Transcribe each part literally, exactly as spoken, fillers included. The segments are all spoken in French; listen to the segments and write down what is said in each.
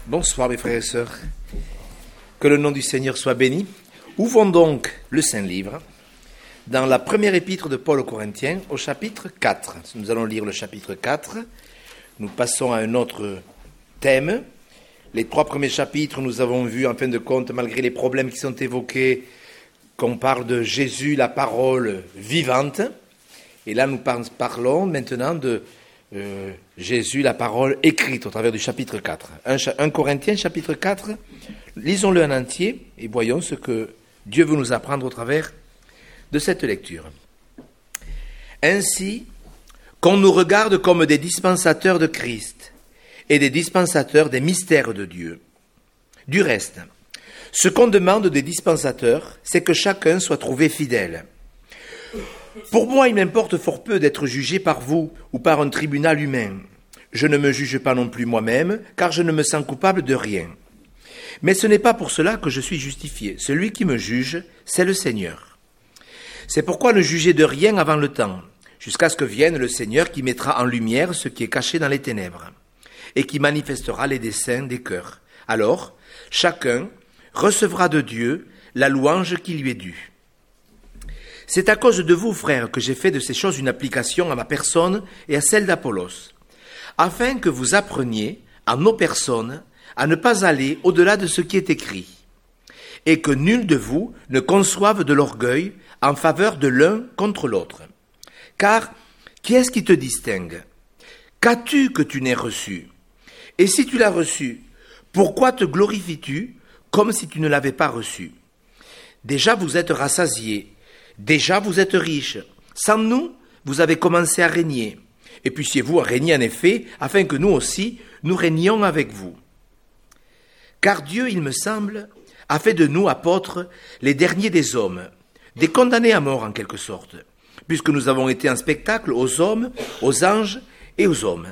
Bonsoir mes frères et sœurs, que le nom du Seigneur soit béni. Ouvrons donc le Saint-Livre dans la première épître de Paul aux Corinthiens au chapitre quatre. Nous allons lire le chapitre quatre, nous passons à un autre thème. Les trois premiers chapitres, nous avons vu en fin de compte, malgré les problèmes qui sont évoqués, qu'on parle de Jésus, la parole vivante. Et là nous parlons maintenant de Euh, Jésus, la parole écrite au travers du chapitre quatre. un Corinthiens, chapitre quatre, lisons-le en entier et voyons ce que Dieu veut nous apprendre au travers de cette lecture. Ainsi, qu'on nous regarde comme des dispensateurs de Christ et des dispensateurs des mystères de Dieu. Du reste, ce qu'on demande des dispensateurs, c'est que chacun soit trouvé fidèle. Pour moi, il m'importe fort peu d'être jugé par vous ou par un tribunal humain. Je ne me juge pas non plus moi-même, car je ne me sens coupable de rien. Mais ce n'est pas pour cela que je suis justifié. Celui qui me juge, c'est le Seigneur. C'est pourquoi ne jugez de rien avant le temps, jusqu'à ce que vienne le Seigneur qui mettra en lumière ce qui est caché dans les ténèbres, et qui manifestera les desseins des cœurs. Alors, chacun recevra de Dieu la louange qui lui est due. C'est à cause de vous, frères, que j'ai fait de ces choses une application à ma personne et à celle d'Apollos, afin que vous appreniez, en nos personnes, à ne pas aller au-delà de ce qui est écrit, et que nul de vous ne conçoive de l'orgueil en faveur de l'un contre l'autre. Car, qui est-ce qui te distingue? Qu'as-tu que tu n'aies reçu? Et si tu l'as reçu, pourquoi te glorifies-tu comme si tu ne l'avais pas reçu? Déjà vous êtes rassasiés. Déjà vous êtes riches. Sans nous, vous avez commencé à régner. Et puissiez-vous régner en effet, afin que nous aussi, nous régnions avec vous. Car Dieu, il me semble, a fait de nous apôtres les derniers des hommes, des condamnés à mort en quelque sorte, puisque nous avons été un spectacle aux hommes, aux anges et aux hommes.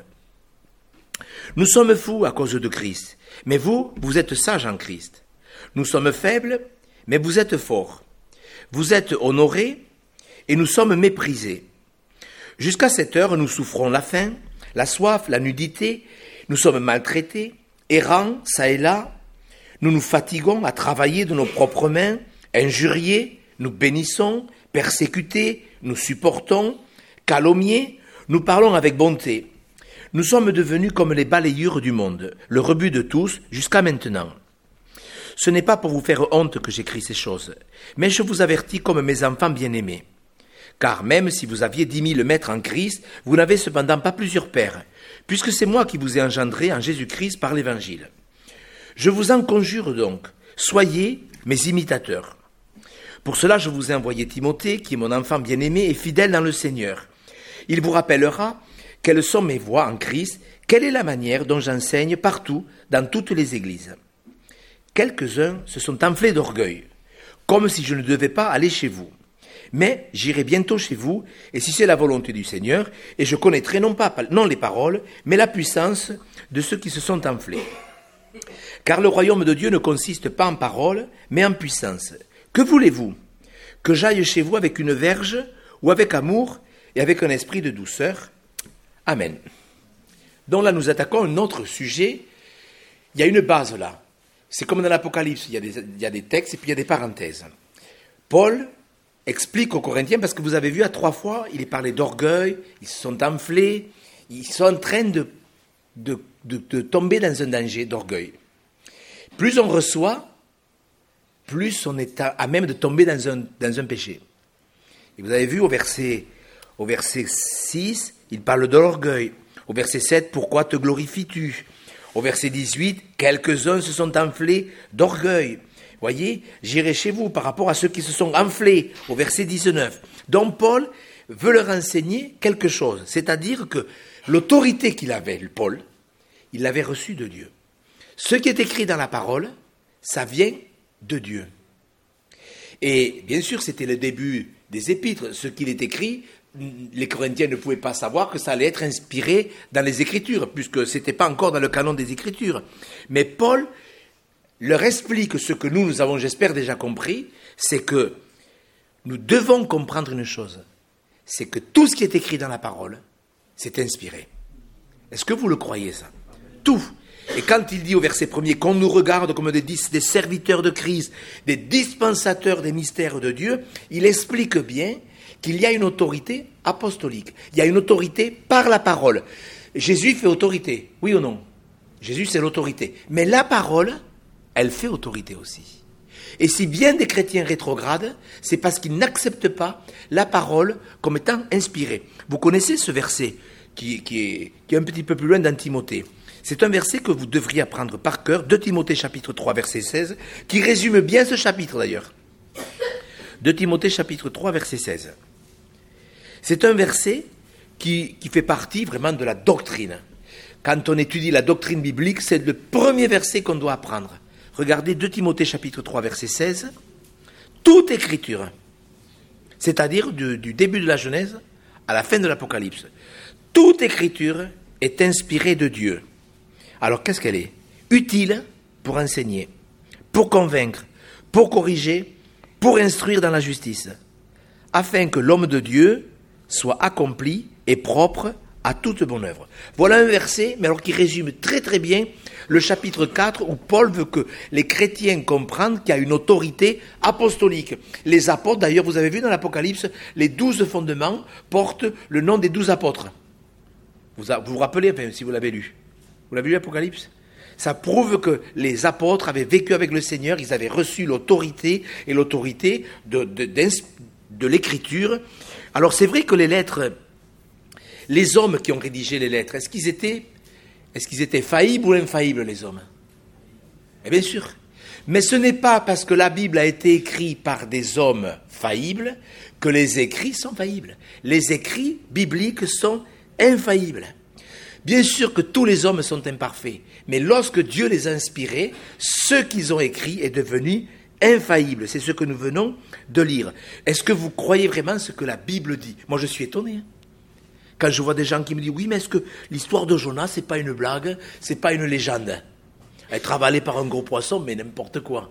Nous sommes fous à cause de Christ, mais vous, vous êtes sages en Christ. Nous sommes faibles, mais vous êtes forts. Vous êtes honorés et nous sommes méprisés. Jusqu'à cette heure, nous souffrons la faim, la soif, la nudité, nous sommes maltraités, errants, ça et là. Nous nous fatiguons à travailler de nos propres mains, injuriés, nous bénissons, persécutés, nous supportons, calomniés, nous parlons avec bonté. Nous sommes devenus comme les balayures du monde, le rebut de tous jusqu'à maintenant. Ce n'est pas pour vous faire honte que j'écris ces choses, mais je vous avertis comme mes enfants bien-aimés. Car même si vous aviez dix mille maîtres en Christ, vous n'avez cependant pas plusieurs pères, puisque c'est moi qui vous ai engendré en Jésus-Christ par l'Évangile. Je vous en conjure donc, soyez mes imitateurs. Pour cela, je vous ai envoyé Timothée, qui est mon enfant bien-aimé et fidèle dans le Seigneur. Il vous rappellera quelles sont mes voies en Christ, quelle est la manière dont j'enseigne partout, dans toutes les églises. Quelques-uns se sont enflés d'orgueil, comme si je ne devais pas aller chez vous. Mais j'irai bientôt chez vous, et si c'est la volonté du Seigneur, et je connaîtrai non pas non les paroles, mais la puissance de ceux qui se sont enflés. Car le royaume de Dieu ne consiste pas en paroles, mais en puissance. Que voulez-vous? Que j'aille chez vous avec une verge, ou avec amour, et avec un esprit de douceur? Amen. Donc là, nous attaquons un autre sujet. Il y a une base là. C'est comme dans l'Apocalypse, il y a des, il y a des textes et puis il y a des parenthèses. Paul explique aux Corinthiens, parce que vous avez vu à trois fois, il est parlé d'orgueil, ils se sont enflés, ils sont en train de, de, de, de tomber dans un danger d'orgueil. Plus on reçoit, plus on est à, à même de tomber dans un, dans un péché. Et vous avez vu au verset, au verset six, il parle de l'orgueil. Au verset sept, pourquoi te glorifies-tu? Au verset dix-huit, quelques-uns se sont enflés d'orgueil. Voyez, j'irai chez vous par rapport à ceux qui se sont enflés. Au verset dix-neuf. Donc Paul veut leur enseigner quelque chose. C'est-à-dire que l'autorité qu'il avait, Paul, il l'avait reçue de Dieu. Ce qui est écrit dans la parole, ça vient de Dieu. Et bien sûr, c'était le début des épîtres. Ce qu'il est écrit, les Corinthiens ne pouvaient pas savoir que ça allait être inspiré dans les Écritures, puisque ce n'était pas encore dans le canon des Écritures. Mais Paul leur explique ce que nous, nous avons, j'espère, déjà compris, c'est que nous devons comprendre une chose, c'est que tout ce qui est écrit dans la parole, c'est inspiré. Est-ce que vous le croyez, ça? Tout. Et quand il dit au verset premier qu'on nous regarde comme des, des serviteurs de Christ, des dispensateurs des mystères de Dieu, il explique bien qu'il y a une autorité apostolique. Il y a une autorité par la parole. Jésus fait autorité, oui ou non? Jésus, c'est l'autorité. Mais la parole, elle fait autorité aussi. Et si bien des chrétiens rétrogrades, c'est parce qu'ils n'acceptent pas la parole comme étant inspirée. Vous connaissez ce verset qui, qui, est, qui est un petit peu plus loin dans Timothée. C'est un verset que vous devriez apprendre par cœur, deux Timothée chapitre trois, verset seize, qui résume bien ce chapitre d'ailleurs. deux Timothée chapitre trois, verset seize. C'est un verset qui, qui fait partie vraiment de la doctrine. Quand on étudie la doctrine biblique, c'est le premier verset qu'on doit apprendre. Regardez deux Timothée chapitre trois, verset seize. Toute écriture, c'est-à-dire du, du début de la Genèse à la fin de l'Apocalypse, toute écriture est inspirée de Dieu. Alors qu'est-ce qu'elle est? Utile pour enseigner, pour convaincre, pour corriger, pour instruire dans la justice, afin que l'homme de Dieu soit accompli et propre à toute bonne œuvre. Voilà un verset, mais alors qui résume très très bien le chapitre quatre, où Paul veut que les chrétiens comprennent qu'il y a une autorité apostolique. Les apôtres, d'ailleurs, vous avez vu dans l'Apocalypse, les douze fondements portent le nom des douze apôtres. Vous vous, vous rappelez, enfin, si vous l'avez lu. Vous l'avez lu l'Apocalypse? Ça prouve que les apôtres avaient vécu avec le Seigneur, ils avaient reçu l'autorité, et l'autorité de, de, de, de l'écriture. Alors c'est vrai que les lettres, les hommes qui ont rédigé les lettres, est-ce qu'ils étaient, est-ce qu'ils étaient faillibles ou infaillibles, les hommes? Eh bien sûr. Mais ce n'est pas parce que la Bible a été écrite par des hommes faillibles que les écrits sont faillibles. Les écrits bibliques sont infaillibles. Bien sûr que tous les hommes sont imparfaits, mais lorsque Dieu les a inspirés, ce qu'ils ont écrit est devenu infaillible. C'est ce que nous venons de lire. Est-ce que vous croyez vraiment ce que la Bible dit? Moi, je suis étonné. Hein. Quand je vois des gens qui me disent, oui, mais est-ce que l'histoire de Jonas, c'est pas une blague, c'est pas une légende? Être avalé par un gros poisson, mais n'importe quoi.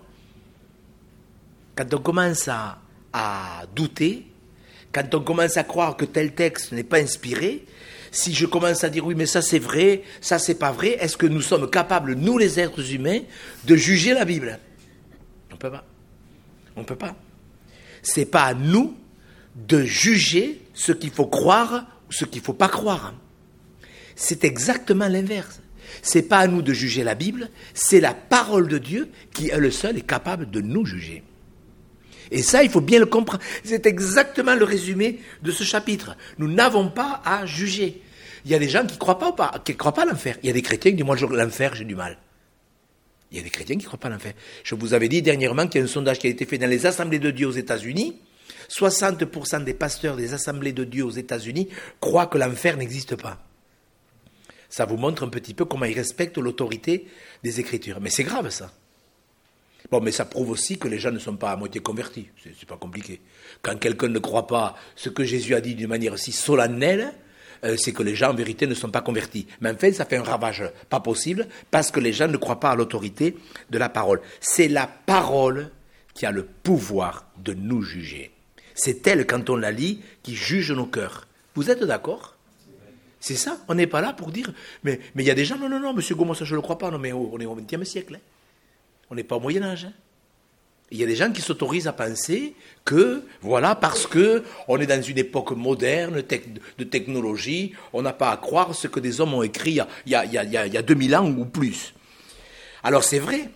Quand on commence à, à douter, quand on commence à croire que tel texte n'est pas inspiré, si je commence à dire, oui, mais ça c'est vrai, ça c'est pas vrai, est-ce que nous sommes capables, nous les êtres humains, de juger la Bible? On ne peut pas. On ne peut pas. Ce n'est pas à nous de juger ce qu'il faut croire ou ce qu'il ne faut pas croire. C'est exactement l'inverse. Ce n'est pas à nous de juger la Bible, c'est la parole de Dieu qui, elle seule, est capable de nous juger. Et ça, il faut bien le comprendre. C'est exactement le résumé de ce chapitre. Nous n'avons pas à juger. Il y a des gens qui ne croient pas, pas, qui croient pas à l'enfer. Il y a des chrétiens qui disent, moi, l'enfer, j'ai du mal. Il y a des chrétiens qui ne croient pas à l'enfer. Je vous avais dit dernièrement qu'il y a un sondage qui a été fait dans les assemblées de Dieu aux États-Unis. soixante pour cent des pasteurs des assemblées de Dieu aux États-Unis croient que l'enfer n'existe pas. Ça vous montre un petit peu comment ils respectent l'autorité des Écritures. Mais c'est grave, ça. Bon, mais ça prouve aussi que les gens ne sont pas à moitié convertis. C'est, c'est pas compliqué. Quand quelqu'un ne croit pas ce que Jésus a dit d'une manière si solennelle, euh, c'est que les gens, en vérité, ne sont pas convertis. Mais en fait, ça fait un ravage pas possible, parce que les gens ne croient pas à l'autorité de la parole. C'est la parole qui a le pouvoir de nous juger. C'est elle, quand on la lit, qui juge nos cœurs. Vous êtes d'accord ? C'est ça. On n'est pas là pour dire, mais mais il y a des gens, non, non, non, monsieur Gaumont, ça je ne le crois pas. Non, mais on est au vingtième siècle. Hein. On n'est pas au Moyen-Âge. Hein. Il y a des gens qui s'autorisent à penser que, voilà, parce que on est dans une époque moderne, de technologie, on n'a pas à croire ce que des hommes ont écrit il y a, il y a, il y a, il y a, il y a deux mille ans ou plus. Alors c'est vrai.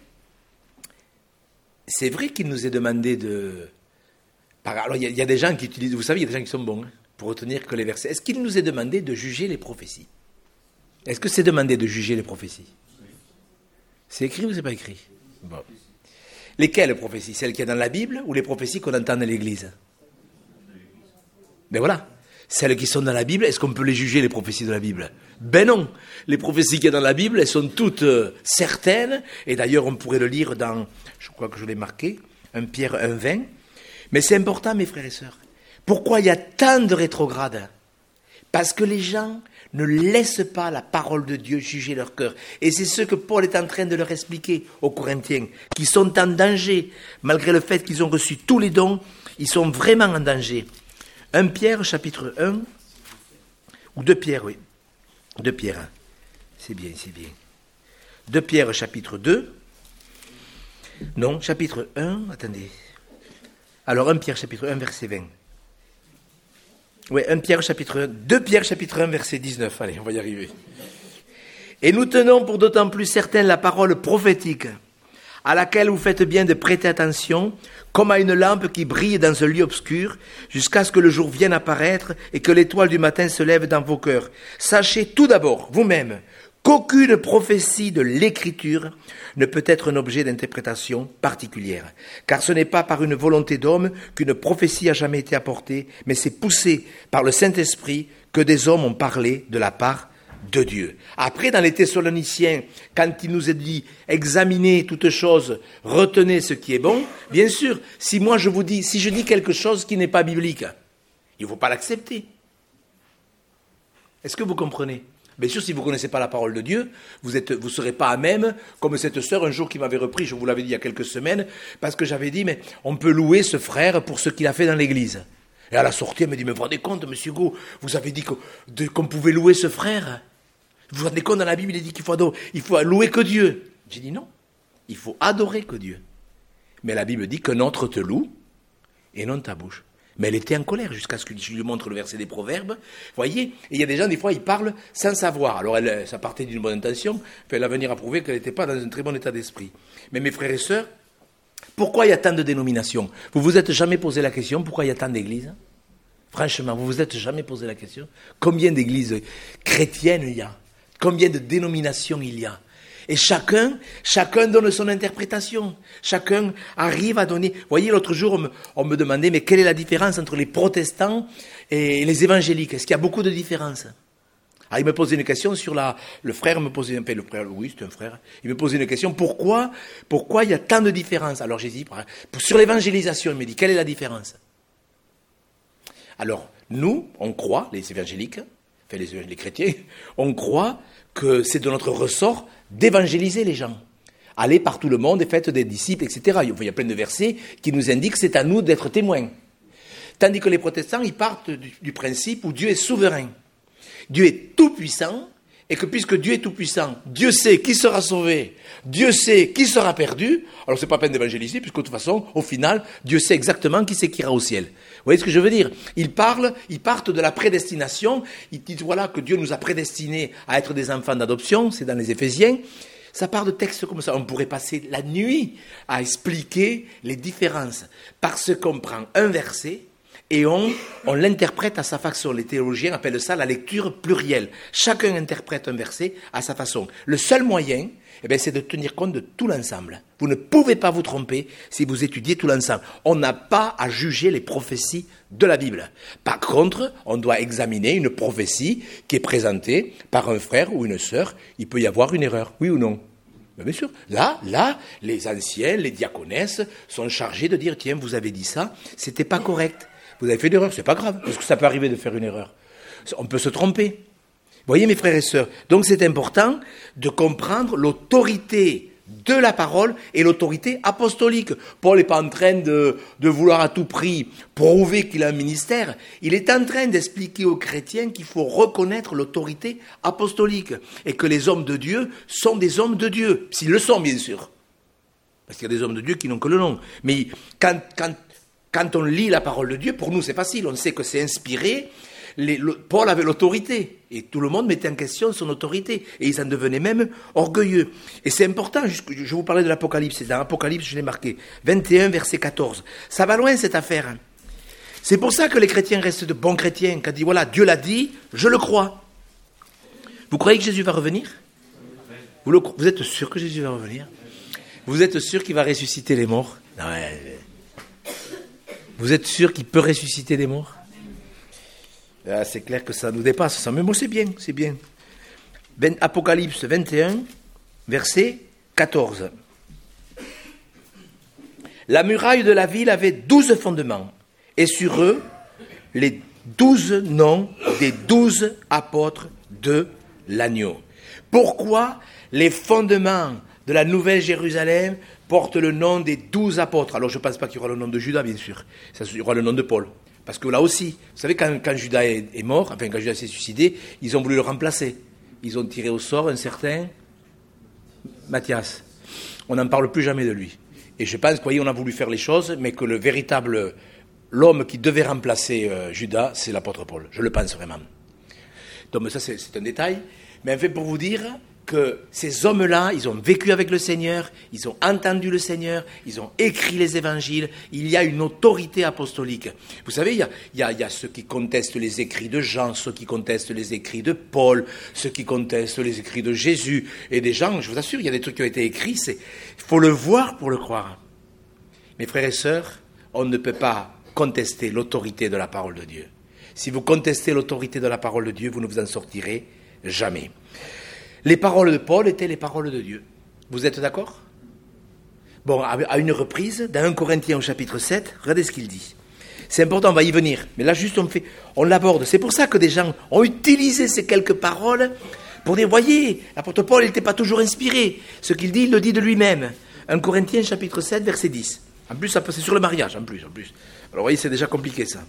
C'est vrai qu'il nous est demandé de... Alors il y, a, il y a des gens qui utilisent, vous savez, il y a des gens qui sont bons hein, pour retenir que les versets. Est-ce qu'il nous est demandé de juger les prophéties? Est-ce que c'est demandé de juger les prophéties? C'est écrit ou c'est pas écrit? Bon. Lesquelles prophéties? Celles qu'il y a dans la Bible ou les prophéties qu'on entend dans l'Église? Ben voilà. Celles qui sont dans la Bible, est-ce qu'on peut les juger, les prophéties de la Bible? Ben non. Les prophéties qu'il y a dans la Bible, elles sont toutes euh, certaines. Et d'ailleurs, on pourrait le lire dans, je crois que je l'ai marqué, un Pierre un vingt. Mais c'est important, mes frères et sœurs. Pourquoi il y a tant de rétrogrades? Parce que les gens ne laissent pas la parole de Dieu juger leur cœur. Et c'est ce que Paul est en train de leur expliquer aux Corinthiens, qui sont en danger, malgré le fait qu'ils ont reçu tous les dons, ils sont vraiment en danger. un Pierre, chapitre un, ou deux Pierre, oui. deux Pierre, c'est bien, c'est bien. deux Pierre chapitre deux. Non, chapitre un, attendez. Alors un Pierre chapitre un, verset vingt. Oui, un Pierre chapitre un, deux Pierre chapitre un, verset dix-neuf. Allez, on va y arriver. Et nous tenons pour d'autant plus certaine la parole prophétique, à laquelle vous faites bien de prêter attention, comme à une lampe qui brille dans un lieu obscur, jusqu'à ce que le jour vienne apparaître et que l'étoile du matin se lève dans vos cœurs. Sachez tout d'abord, vous-même, qu'aucune prophétie de l'Écriture ne peut être un objet d'interprétation particulière, car ce n'est pas par une volonté d'homme qu'une prophétie a jamais été apportée, mais c'est poussé par le Saint-Esprit que des hommes ont parlé de la part de Dieu. Après, dans les Thessaloniciens, quand il nous est dit « examinez toutes choses, retenez ce qui est bon », bien sûr, si moi je vous dis, si je dis quelque chose qui n'est pas biblique, il ne faut pas l'accepter. Est-ce que vous comprenez ? Bien sûr, si vous ne connaissez pas la parole de Dieu, vous ne vous serez pas à même, comme cette sœur un jour qui m'avait repris, je vous l'avais dit il y a quelques semaines, parce que j'avais dit, mais on peut louer ce frère pour ce qu'il a fait dans l'église. Et à la sortie, elle me dit, mais vous vous rendez compte, monsieur Hugo, vous avez dit que, de, qu'on pouvait louer ce frère ? Vous vous rendez compte, dans la Bible, il est dit qu'il faut, adorer, il faut louer que Dieu. J'ai dit non, il faut adorer que Dieu. Mais la Bible dit que notre te loue et non ta bouche. Mais elle était en colère jusqu'à ce que je lui montre le verset des Proverbes. Vous voyez, et il y a des gens, des fois, ils parlent sans savoir. Alors, elle, ça partait d'une bonne intention, puis elle va venir à prouver qu'elle n'était pas dans un très bon état d'esprit. Mais mes frères et sœurs, pourquoi il y a tant de dénominations ? Vous vous êtes jamais posé la question, pourquoi il y a tant d'églises ? Franchement, vous vous êtes jamais posé la question ? Combien d'églises chrétiennes il y a ? Combien de dénominations il y a ? Et chacun, chacun donne son interprétation. Chacun arrive à donner... Vous voyez, l'autre jour, on me, on me demandait, mais quelle est la différence entre les protestants et les évangéliques ? Est-ce qu'il y a beaucoup de différences ? Alors, il me posait une question sur la... Le frère me posait... Enfin, le frère, oui, c'est un frère. Il me posait une question, pourquoi, pourquoi il y a tant de différences ? Alors, j'ai dit, sur l'évangélisation, il me dit, quelle est la différence ? Alors, nous, on croit, les évangéliques... Enfin, les, les chrétiens, on croit que c'est de notre ressort d'évangéliser les gens. Allez par tout le monde et faites des disciples, et cetera. Il y a plein de versets qui nous indiquent que c'est à nous d'être témoins. Tandis que les protestants, ils partent du, du principe où Dieu est souverain. Dieu est tout-puissant, et que puisque Dieu est tout-puissant, Dieu sait qui sera sauvé, Dieu sait qui sera perdu, alors c'est pas peine d'évangéliser, puisque de toute façon, au final, Dieu sait exactement qui c'est qui ira au ciel. Vous voyez ce que je veux dire ? Ils parlent, ils partent de la prédestination, ils disent voilà que Dieu nous a prédestinés à être des enfants d'adoption, c'est dans les Éphésiens. Ça part de textes comme ça. On pourrait passer la nuit à expliquer les différences, parce qu'on prend un verset, et on, on l'interprète à sa façon. Les théologiens appellent ça la lecture plurielle. Chacun interprète un verset à sa façon. Le seul moyen, eh bien, c'est de tenir compte de tout l'ensemble. Vous ne pouvez pas vous tromper si vous étudiez tout l'ensemble. On n'a pas à juger les prophéties de la Bible. Par contre, on doit examiner une prophétie qui est présentée par un frère ou une sœur. Il peut y avoir une erreur, oui ou non ? Bien sûr. Là, là, les anciens, les diaconesses sont chargés de dire, tiens, vous avez dit ça, c'était pas correct. Vous avez fait une erreur, c'est pas grave, parce que ça peut arriver de faire une erreur. On peut se tromper. Vous voyez, mes frères et sœurs, donc c'est important de comprendre l'autorité de la parole et l'autorité apostolique. Paul n'est pas en train de, de vouloir à tout prix prouver qu'il a un ministère. Il est en train d'expliquer aux chrétiens qu'il faut reconnaître l'autorité apostolique et que les hommes de Dieu sont des hommes de Dieu. S'ils le sont, bien sûr. Parce qu'il y a des hommes de Dieu qui n'ont que le nom. Mais quand... quand Quand on lit la parole de Dieu, pour nous c'est facile, on sait que c'est inspiré. Les, le, Paul avait l'autorité, et tout le monde mettait en question son autorité, et ils en devenaient même orgueilleux. Et c'est important, je, je vous parlais de l'Apocalypse, c'est dans l'Apocalypse, je l'ai marqué, vingt et un, verset quatorze. Ça va loin cette affaire. C'est pour ça que les chrétiens restent de bons chrétiens, quand ils disent, voilà, Dieu l'a dit, je le crois. Vous croyez que Jésus va revenir ? vous, le, vous êtes sûr que Jésus va revenir ? Vous êtes sûr qu'il va ressusciter les morts ? Non, mais... Vous êtes sûr qu'il peut ressusciter des morts ? Ah, c'est clair que ça nous dépasse, ça. Mais moi, c'est bien, c'est bien. Apocalypse vingt et un, verset quatorze. La muraille de la ville avait douze fondements, et sur eux, les douze noms des douze apôtres de l'agneau. Pourquoi les fondements de la Nouvelle Jérusalem portent le nom des douze apôtres? Alors je ne pense pas qu'il y aura le nom de Judas, bien sûr. Ça, il y aura le nom de Paul. Parce que là aussi, vous savez, quand, quand Judas est, est mort, enfin quand Judas s'est suicidé, ils ont voulu le remplacer. Ils ont tiré au sort un certain Matthias. On n'en parle plus jamais de lui. Et je pense que, vous voyez, on a voulu faire les choses, mais que le véritable, l'homme qui devait remplacer euh, Judas, c'est l'apôtre Paul. Je le pense vraiment. Donc ça, c'est, c'est un détail. Mais en fait, pour vous dire que ces hommes-là, ils ont vécu avec le Seigneur, ils ont entendu le Seigneur, ils ont écrit les évangiles, il y a une autorité apostolique. Vous savez, il y a, il y a, il y a ceux qui contestent les écrits de Jean, ceux qui contestent les écrits de Paul, ceux qui contestent les écrits de Jésus, et des gens, je vous assure, il y a des trucs qui ont été écrits, c'est, il faut le voir pour le croire. Mes frères et sœurs, on ne peut pas contester l'autorité de la parole de Dieu. Si vous contestez l'autorité de la parole de Dieu, vous ne vous en sortirez jamais. Les paroles de Paul étaient les paroles de Dieu. Vous êtes d'accord? Bon, à une reprise, dans un Corinthiens au chapitre sept, regardez ce qu'il dit. C'est important, on va y venir. Mais là, juste, on, fait, on l'aborde. C'est pour ça que des gens ont utilisé ces quelques paroles pour dire, voyez, l'apôtre Paul n'était pas toujours inspiré. Ce qu'il dit, il le dit de lui-même. un Corinthiens chapitre sept, verset dix. En plus, c'est sur le mariage, en plus, en plus. Alors, vous voyez, c'est déjà compliqué, ça.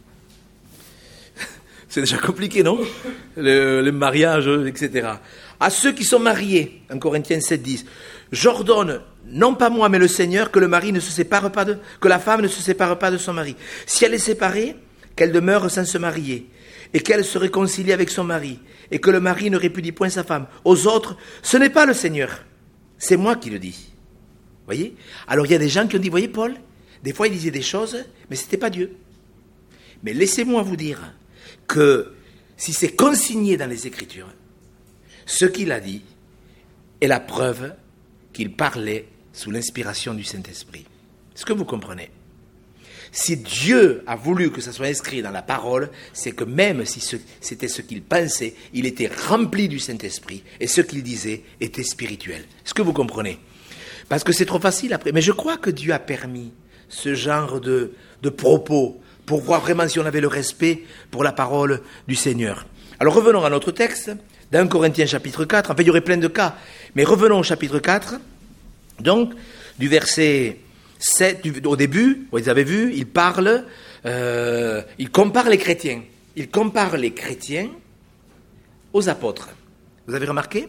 C'est déjà compliqué, non? le, le mariage, et cetera. À ceux qui sont mariés, en Corinthiens sept, dix, j'ordonne, non pas moi, mais le Seigneur, que le mari ne se sépare pas de, que la femme ne se sépare pas de son mari. Si elle est séparée, qu'elle demeure sans se marier, et qu'elle se réconcilie avec son mari, et que le mari ne répudie point sa femme. Aux autres, ce n'est pas le Seigneur, c'est moi qui le dis. Voyez? Alors il y a des gens qui ont dit, voyez Paul, des fois il disait des choses, mais ce n'était pas Dieu. Mais laissez-moi vous dire que si c'est consigné dans les Écritures, ce qu'il a dit est la preuve qu'il parlait sous l'inspiration du Saint-Esprit. Est-ce que vous comprenez? Si Dieu a voulu que ça soit inscrit dans la parole, c'est que même si ce, c'était ce qu'il pensait, il était rempli du Saint-Esprit et ce qu'il disait était spirituel. Est-ce que vous comprenez? Parce que c'est trop facile après. Mais je crois que Dieu a permis ce genre de, de propos pour voir vraiment si on avait le respect pour la parole du Seigneur. Alors revenons à notre texte, dans Corinthiens chapitre quatre, en fait il y aurait plein de cas, mais revenons au chapitre quatre, donc du verset sept, du, au début, vous avez vu, il parle, euh, il compare les chrétiens, il compare les chrétiens aux apôtres. Vous avez remarqué?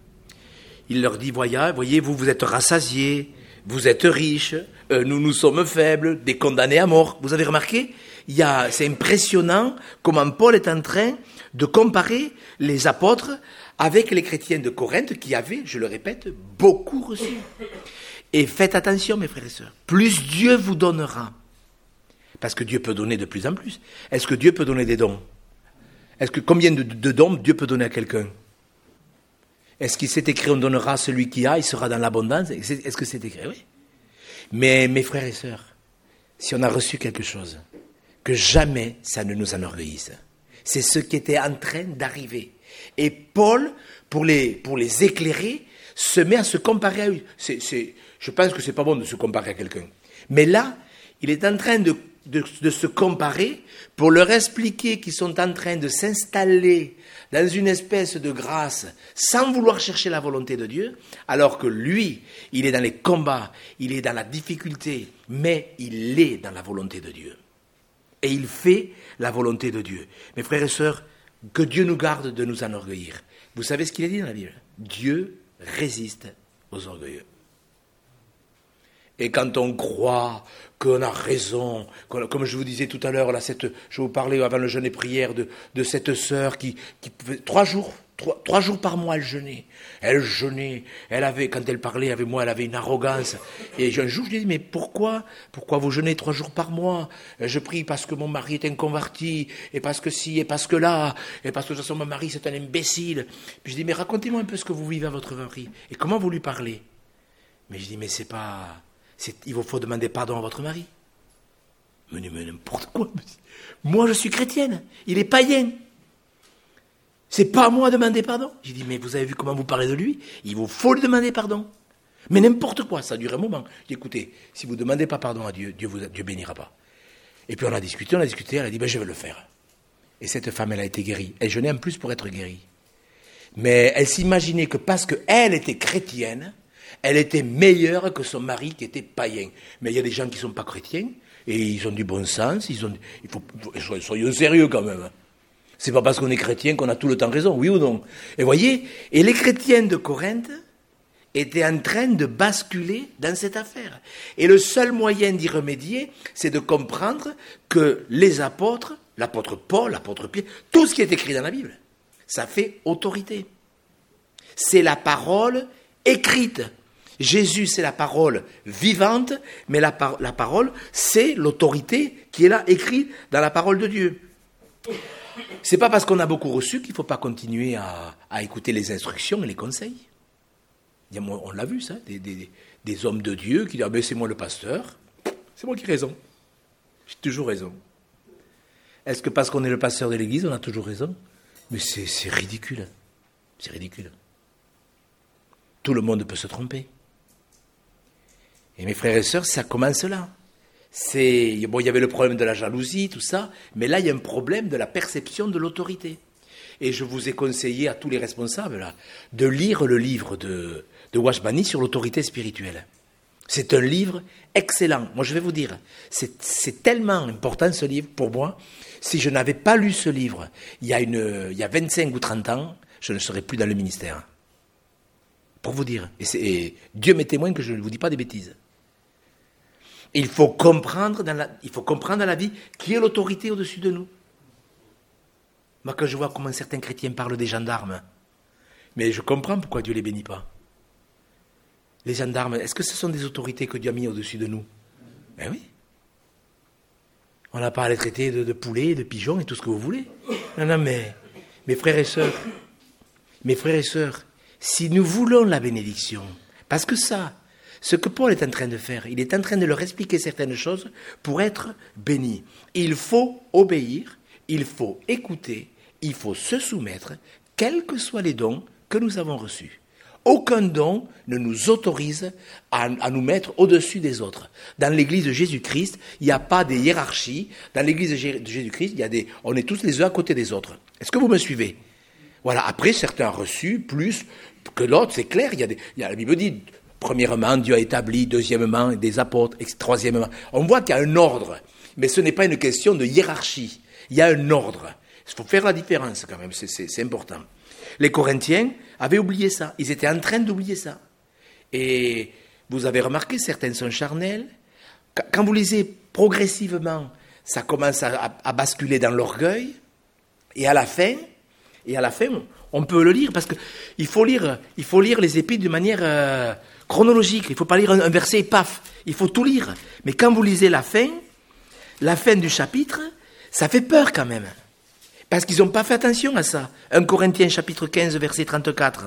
Il leur dit, voyez, voyez, vous, vous êtes rassasiés, vous êtes riches, euh, nous, nous sommes faibles, des condamnés à mort. Vous avez remarqué? Il y a, c'est impressionnant comment Paul est en train de comparer les apôtres avec les chrétiens de Corinthe qui avaient, je le répète, beaucoup reçu. Et faites attention, mes frères et sœurs, plus Dieu vous donnera, parce que Dieu peut donner de plus en plus. Est-ce que Dieu peut donner des dons? Est-ce que combien de, de dons Dieu peut donner à quelqu'un? Est-ce qu'il s'est écrit, on donnera à celui qui a, il sera dans l'abondance? Est-ce que c'est écrit? Oui. Mais mes frères et sœurs, si on a reçu quelque chose, que jamais ça ne nous enorgueillisse. C'est ce qui était en train d'arriver. Et Paul, pour les, pour les éclairer, se met à se comparer à eux. C'est, c'est, je pense que c'est pas bon de se comparer à quelqu'un. Mais là, il est en train de, de, de se comparer pour leur expliquer qu'ils sont en train de s'installer dans une espèce de grâce sans vouloir chercher la volonté de Dieu, alors que lui, il est dans les combats, il est dans la difficulté, mais il est dans la volonté de Dieu. Et il fait la volonté de Dieu. Mes frères et sœurs, que Dieu nous garde de nous enorgueillir. Vous savez ce qu'il est dit dans la Bible? Dieu résiste aux orgueilleux. Et quand on croit qu'on a raison, comme je vous disais tout à l'heure, là, cette, je vous parlais avant le jeûne et prière de, de cette sœur qui, qui pouvait, trois jours, trois, trois jours par mois elle jeûnait. Elle jeûnait, elle avait, quand elle parlait avec moi, elle avait une arrogance. Et un jour je lui ai dit, mais pourquoi, pourquoi vous jeûnez trois jours par mois? Je prie parce que mon mari est inconverti, et parce que si, et parce que là, et parce que de toute façon mon mari c'est un imbécile. Puis je dis, mais racontez-moi un peu ce que vous vivez à votre mari, et comment vous lui parlez. Mais je dis, mais c'est pas... C'est, il vous faut demander pardon à votre mari. Mais, mais n'importe quoi. Moi, je suis chrétienne. Il est païen. C'est pas à moi de demander pardon. J'ai dit, mais vous avez vu comment vous parlez de lui? Il vous faut lui demander pardon. Mais n'importe quoi, ça dure un moment. J'ai dit, écoutez, si vous ne demandez pas pardon à Dieu, Dieu vous Dieu bénira pas. Et puis on a discuté, on a discuté, elle a dit, ben je vais le faire. Et cette femme, elle a été guérie. Elle jeûnait en plus pour être guérie. Mais elle s'imaginait que parce qu'elle était chrétienne, elle était meilleure que son mari qui était païen. Mais il y a des gens qui ne sont pas chrétiens, et ils ont du bon sens, ils ont, il faut, soyons sérieux quand même. C'est pas parce qu'on est chrétien qu'on a tout le temps raison, oui ou non? Et voyez, et les chrétiens de Corinthe, était en train de basculer dans cette affaire. Et le seul moyen d'y remédier, c'est de comprendre que les apôtres, l'apôtre Paul, l'apôtre Pierre, tout ce qui est écrit dans la Bible, ça fait autorité. C'est la parole écrite. Jésus, c'est la parole vivante, mais la, par- la parole, c'est l'autorité qui est là, écrite dans la parole de Dieu. C'est pas parce qu'on a beaucoup reçu qu'il ne faut pas continuer à, à écouter les instructions et les conseils. On l'a vu, ça, des, des, des hommes de Dieu qui disent ah ben c'est moi le pasteur, c'est moi qui ai raison. J'ai toujours raison. Est-ce que parce qu'on est le pasteur de l'église, on a toujours raison? Mais c'est, c'est ridicule. C'est ridicule. Tout le monde peut se tromper. Et mes frères et sœurs, ça commence là. C'est, bon, il y avait le problème de la jalousie, tout ça, mais là, il y a un problème de la perception de l'autorité. Et je vous ai conseillé à tous les responsables là, de lire le livre de, de Washbani sur l'autorité spirituelle. C'est un livre excellent. Moi, je vais vous dire, c'est, c'est tellement important ce livre pour moi. Si je n'avais pas lu ce livre il y a, une, il y a vingt-cinq ou trente ans, je ne serais plus dans le ministère. Pour vous dire. Et, c'est, et Dieu m'est témoin que je ne vous dis pas des bêtises. Il faut comprendre dans la, il faut comprendre dans la vie qui est l'autorité au-dessus de nous. Moi, quand je vois comment certains chrétiens parlent des gendarmes, mais je comprends pourquoi Dieu ne les bénit pas. Les gendarmes, est-ce que ce sont des autorités que Dieu a mis au-dessus de nous? Ben oui. On n'a pas à les traiter de, de poulets, de pigeons et tout ce que vous voulez. Non, non, mais mes frères et sœurs, mes frères et sœurs, si nous voulons la bénédiction, parce que ça, ce que Paul est en train de faire, il est en train de leur expliquer certaines choses pour être béni. Il faut obéir, il faut écouter, il faut se soumettre, quels que soient les dons que nous avons reçus. Aucun don ne nous autorise à, à nous mettre au-dessus des autres. Dans l'église de Jésus-Christ, il n'y a pas de hiérarchie. Dans l'église de Jésus-Christ, il y a des, on est tous les uns à côté des autres. Est-ce que vous me suivez? Voilà. Après, certains ont reçu plus que l'autre, c'est clair. Il y a des, il y a, la Bible dit, premièrement, Dieu a établi, deuxièmement, des apôtres, et troisièmement. On voit qu'il y a un ordre. Mais ce n'est pas une question de hiérarchie. Il y a un ordre. Il faut faire la différence quand même, c'est, c'est, c'est important. Les Corinthiens avaient oublié ça. Ils étaient en train d'oublier ça. Et vous avez remarqué, certains sont charnels. Quand vous lisez progressivement, ça commence à, à, à basculer dans l'orgueil. Et à la fin, et à la fin, on, on peut le lire parce que il faut lire, il faut lire les épîtres de manière euh, chronologique. Il ne faut pas lire un, un verset et paf. Il faut tout lire. Mais quand vous lisez la fin, la fin du chapitre, ça fait peur quand même. Parce qu'ils n'ont pas fait attention à ça. un Corinthiens chapitre quinze, verset trente-quatre.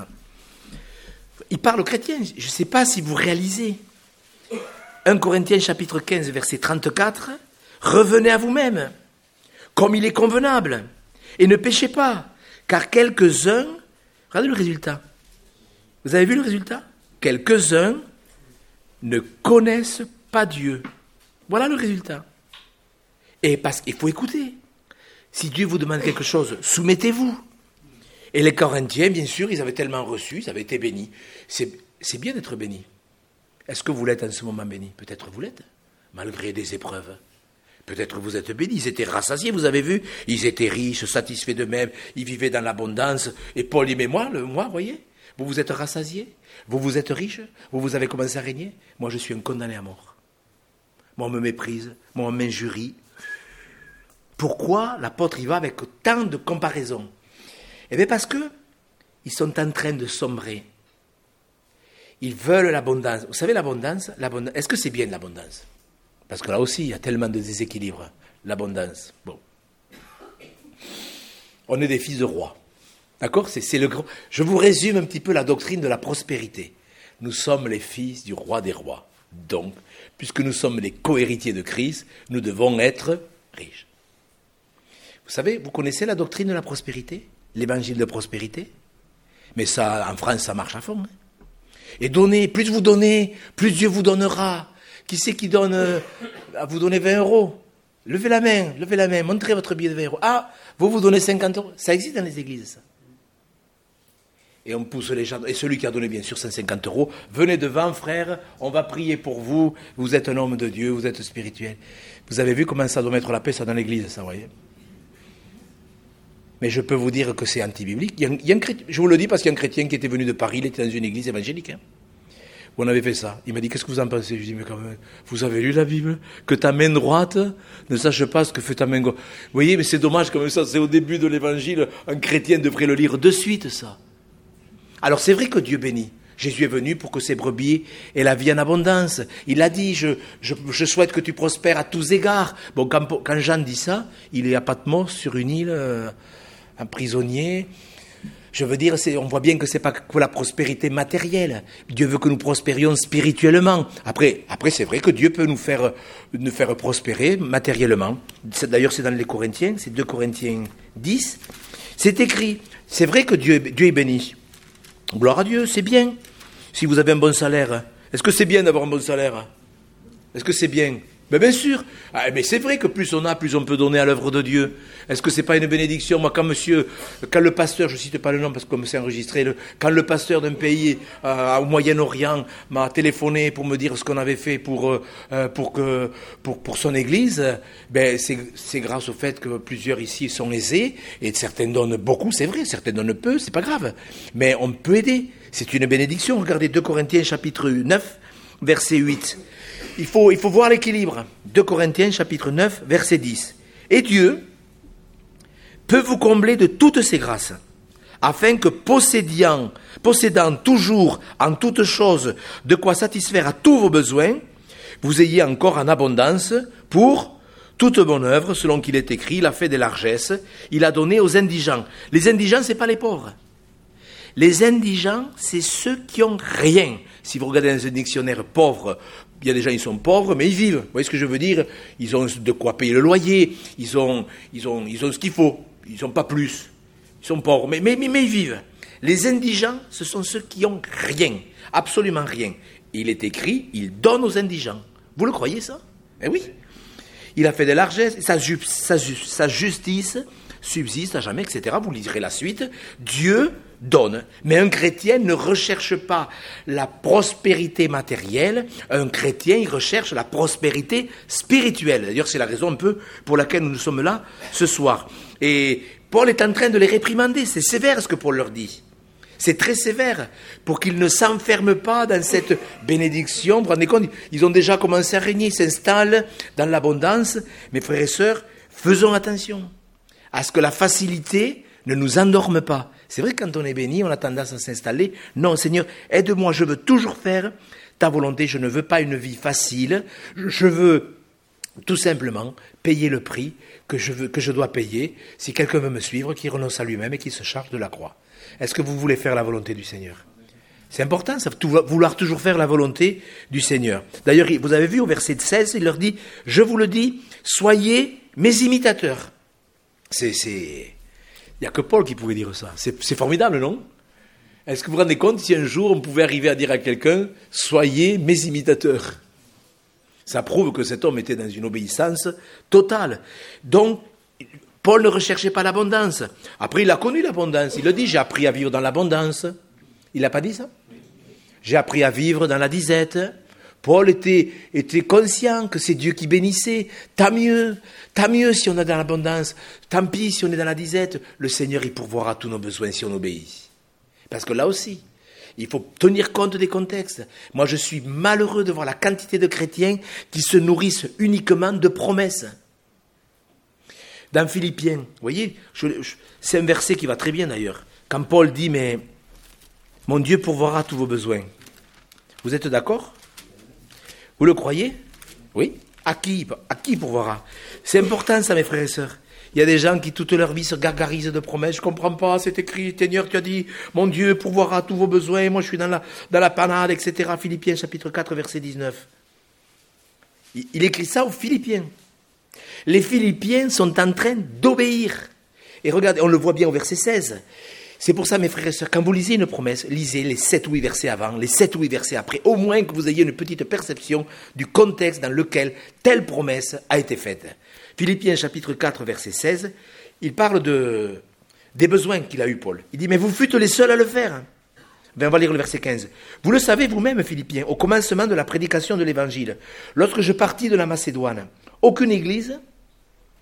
Il parle aux chrétiens. Je ne sais pas si vous réalisez. un Corinthiens chapitre quinze, verset trente-quatre. Revenez à vous-même, comme il est convenable, et ne péchez pas, car quelques-uns... Regardez le résultat. Vous avez vu le résultat? Quelques-uns ne connaissent pas Dieu. Voilà le résultat. Et parce qu'il faut écouter. Si Dieu vous demande quelque chose, soumettez-vous. Et les Corinthiens, bien sûr, ils avaient tellement reçu, ils avaient été bénis. C'est, c'est bien d'être béni. Est-ce que vous l'êtes en ce moment béni? Peut-être vous l'êtes, malgré des épreuves. Peut-être vous êtes bénis. Ils étaient rassasiés, vous avez vu. Ils étaient riches, satisfaits d'eux-mêmes, ils vivaient dans l'abondance. Et Paul dit, mais moi, le moi, voyez, vous vous êtes rassasiés, vous vous êtes riches, vous vous avez commencé à régner. Moi, je suis un condamné à mort. Moi, on me méprise, moi, on m'injurie. Pourquoi l'apôtre y va avec tant de comparaisons? Eh bien parce que ils sont en train de sombrer. Ils veulent l'abondance. Vous savez l'abondance, l'abondance est-ce que c'est bien l'abondance? Parce que là aussi, il y a tellement de déséquilibre. L'abondance. Bon. On est des fils de rois. D'accord? c'est, c'est le grand... Je vous résume un petit peu la doctrine de la prospérité. Nous sommes les fils du roi des rois. Donc, puisque nous sommes les co-héritiers de Christ, nous devons être riches. Vous savez, vous connaissez la doctrine de la prospérité? L'évangile de prospérité? Mais ça, en France, ça marche à fond. Hein. Et donnez, plus vous donnez, plus Dieu vous donnera. Qui c'est qui donne, euh, à vous donner vingt euros? Levez la main, levez la main, montrez votre billet de vingt euros. Ah, vous vous donnez cinquante euros. Ça existe dans les églises, ça. Et on pousse les gens. Et celui qui a donné, bien sûr, cent cinquante euros, venez devant, frère, on va prier pour vous. Vous êtes un homme de Dieu, vous êtes spirituel. Vous avez vu comment ça doit mettre la paix, ça, dans l'église, ça, vous voyez? Mais je peux vous dire que c'est anti-biblique. Il y a un, il y a un chrétien, je vous le dis parce qu'il y a un chrétien qui était venu de Paris, il était dans une église évangélique. Hein. on avait fait ça. Il m'a dit, qu'est-ce que vous en pensez? Je lui ai dit, mais quand même, vous avez lu la Bible? Que ta main droite ne sache pas ce que fait ta main gauche. Vous voyez, mais c'est dommage comme ça, c'est au début de l'évangile, un chrétien devrait le lire de suite, ça. Alors c'est vrai que Dieu bénit. Jésus est venu pour que ses brebis aient la vie en abondance. Il a dit, je, je, je souhaite que tu prospères à tous égards. Bon, quand, quand Jean dit ça, il est à Patmos, sur une île, euh, un prisonnier. Je veux dire, c'est, on voit bien que c'est pas que la prospérité matérielle. Dieu veut que nous prospérions spirituellement. Après, après c'est vrai que Dieu peut nous faire, nous faire prospérer matériellement. C'est, d'ailleurs, c'est dans les Corinthiens, c'est deux Corinthiens dix. C'est écrit, c'est vrai que Dieu, Dieu est béni. Gloire à Dieu, c'est bien. Si vous avez un bon salaire, est-ce que c'est bien d'avoir un bon salaire? Est-ce que c'est bien? Mais bien sûr. Ah, mais c'est vrai que plus on a, plus on peut donner à l'œuvre de Dieu. Est-ce que c'est pas une bénédiction? Moi, quand monsieur, quand le pasteur, je cite pas le nom parce que comme c'est enregistré, le, quand le pasteur d'un pays euh, au Moyen-Orient m'a téléphoné pour me dire ce qu'on avait fait pour euh, pour que pour pour son église, ben c'est c'est grâce au fait que plusieurs ici sont aisés et certains donnent beaucoup, c'est vrai, certains donnent peu, c'est pas grave. Mais on peut aider. C'est une bénédiction. Regardez deux Corinthiens chapitre neuf, verset huit. Il faut, il faut voir l'équilibre. deux Corinthiens, chapitre neuf, verset dix. Et Dieu peut vous combler de toutes ses grâces, afin que possédant, possédant toujours en toutes choses de quoi satisfaire à tous vos besoins, vous ayez encore en abondance pour toute bonne œuvre, selon qu'il est écrit, il a fait des largesses, il a donné aux indigents. Les indigents, c'est pas les pauvres. Les indigents, c'est ceux qui ont rien. Si vous regardez dans un dictionnaire pauvre, il y a des gens, ils sont pauvres, mais ils vivent. Vous voyez ce que je veux dire? Ils ont de quoi payer le loyer, ils ont, ils ont, ils ont ce qu'il faut. Ils n'ont pas plus. Ils sont pauvres, mais, mais, mais, mais ils vivent. Les indigents, ce sont ceux qui ont rien, absolument rien. Il est écrit, il donne aux indigents. Vous le croyez, ça? Eh oui. Il a fait des largesses, sa, sa, sa justice subsiste à jamais, et cetera. Vous lirez la suite. Dieu donne. Mais un chrétien ne recherche pas la prospérité matérielle. Un chrétien, il recherche la prospérité spirituelle. D'ailleurs, c'est la raison un peu pour laquelle nous sommes là ce soir. Et Paul est en train de les réprimander. C'est sévère ce que Paul leur dit. C'est très sévère pour qu'ils ne s'enferment pas dans cette bénédiction. Vous vous rendez compte, ils ont déjà commencé à régner, ils s'installent dans l'abondance. Mes frères et sœurs, faisons attention à ce que la facilité ne nous endorme pas. C'est vrai que quand on est béni, on a tendance à s'installer. Non, Seigneur, aide-moi, je veux toujours faire ta volonté. Je ne veux pas une vie facile. Je veux tout simplement payer le prix que je, veux, que je dois payer si quelqu'un veut me suivre, qui renonce à lui-même et qui se charge de la croix. Est-ce que vous voulez faire la volonté du Seigneur? C'est important, ça, vouloir toujours faire la volonté du Seigneur. D'ailleurs, vous avez vu au verset seize, il leur dit, je vous le dis, soyez mes imitateurs. C'est, c'est... Il n'y a que Paul qui pouvait dire ça. C'est, c'est formidable, non? Est-ce que vous vous rendez compte si un jour on pouvait arriver à dire à quelqu'un « Soyez mes imitateurs ». Ça prouve que cet homme était dans une obéissance totale. Donc, Paul ne recherchait pas l'abondance. Après, il a connu l'abondance. Il le dit « J'ai appris à vivre dans l'abondance ». Il n'a pas dit ça? J'ai appris à vivre dans la disette. Paul était, était conscient que c'est Dieu qui bénissait. Tant mieux, tant mieux si on est dans l'abondance. Tant pis si on est dans la disette. Le Seigneur, il pourvoira tous nos besoins si on obéit. Parce que là aussi, il faut tenir compte des contextes. Moi, je suis malheureux de voir la quantité de chrétiens qui se nourrissent uniquement de promesses. Dans Philippiens, vous voyez, je, je, c'est un verset qui va très bien d'ailleurs. Quand Paul dit, mais mon Dieu pourvoira tous vos besoins. Vous êtes d'accord? Vous le croyez? Oui. À qui? À qui pourvoira? C'est important ça, mes frères et sœurs. Il y a des gens qui toute leur vie se gargarisent de promesses. Je ne comprends pas, c'est écrit, Seigneur, tu as dit, mon Dieu pourvoira tous vos besoins, moi je suis dans la, dans la panade, et cetera. Philippiens chapitre quatre, verset dix-neuf. Il, il écrit ça aux Philippiens. Les Philippiens sont en train d'obéir. Et regardez, on le voit bien au verset seize. C'est pour ça, mes frères et sœurs, quand vous lisez une promesse, lisez les sept ou huit versets avant, les sept ou huit versets après, au moins que vous ayez une petite perception du contexte dans lequel telle promesse a été faite. Philippiens chapitre quatre, verset seize, il parle de, des besoins qu'il a eu, Paul. Il dit, mais vous fûtes les seuls à le faire. Ben, on va lire le verset quinze. Vous le savez vous-même, Philippiens, au commencement de la prédication de l'Évangile, lorsque je partis de la Macédoine, aucune église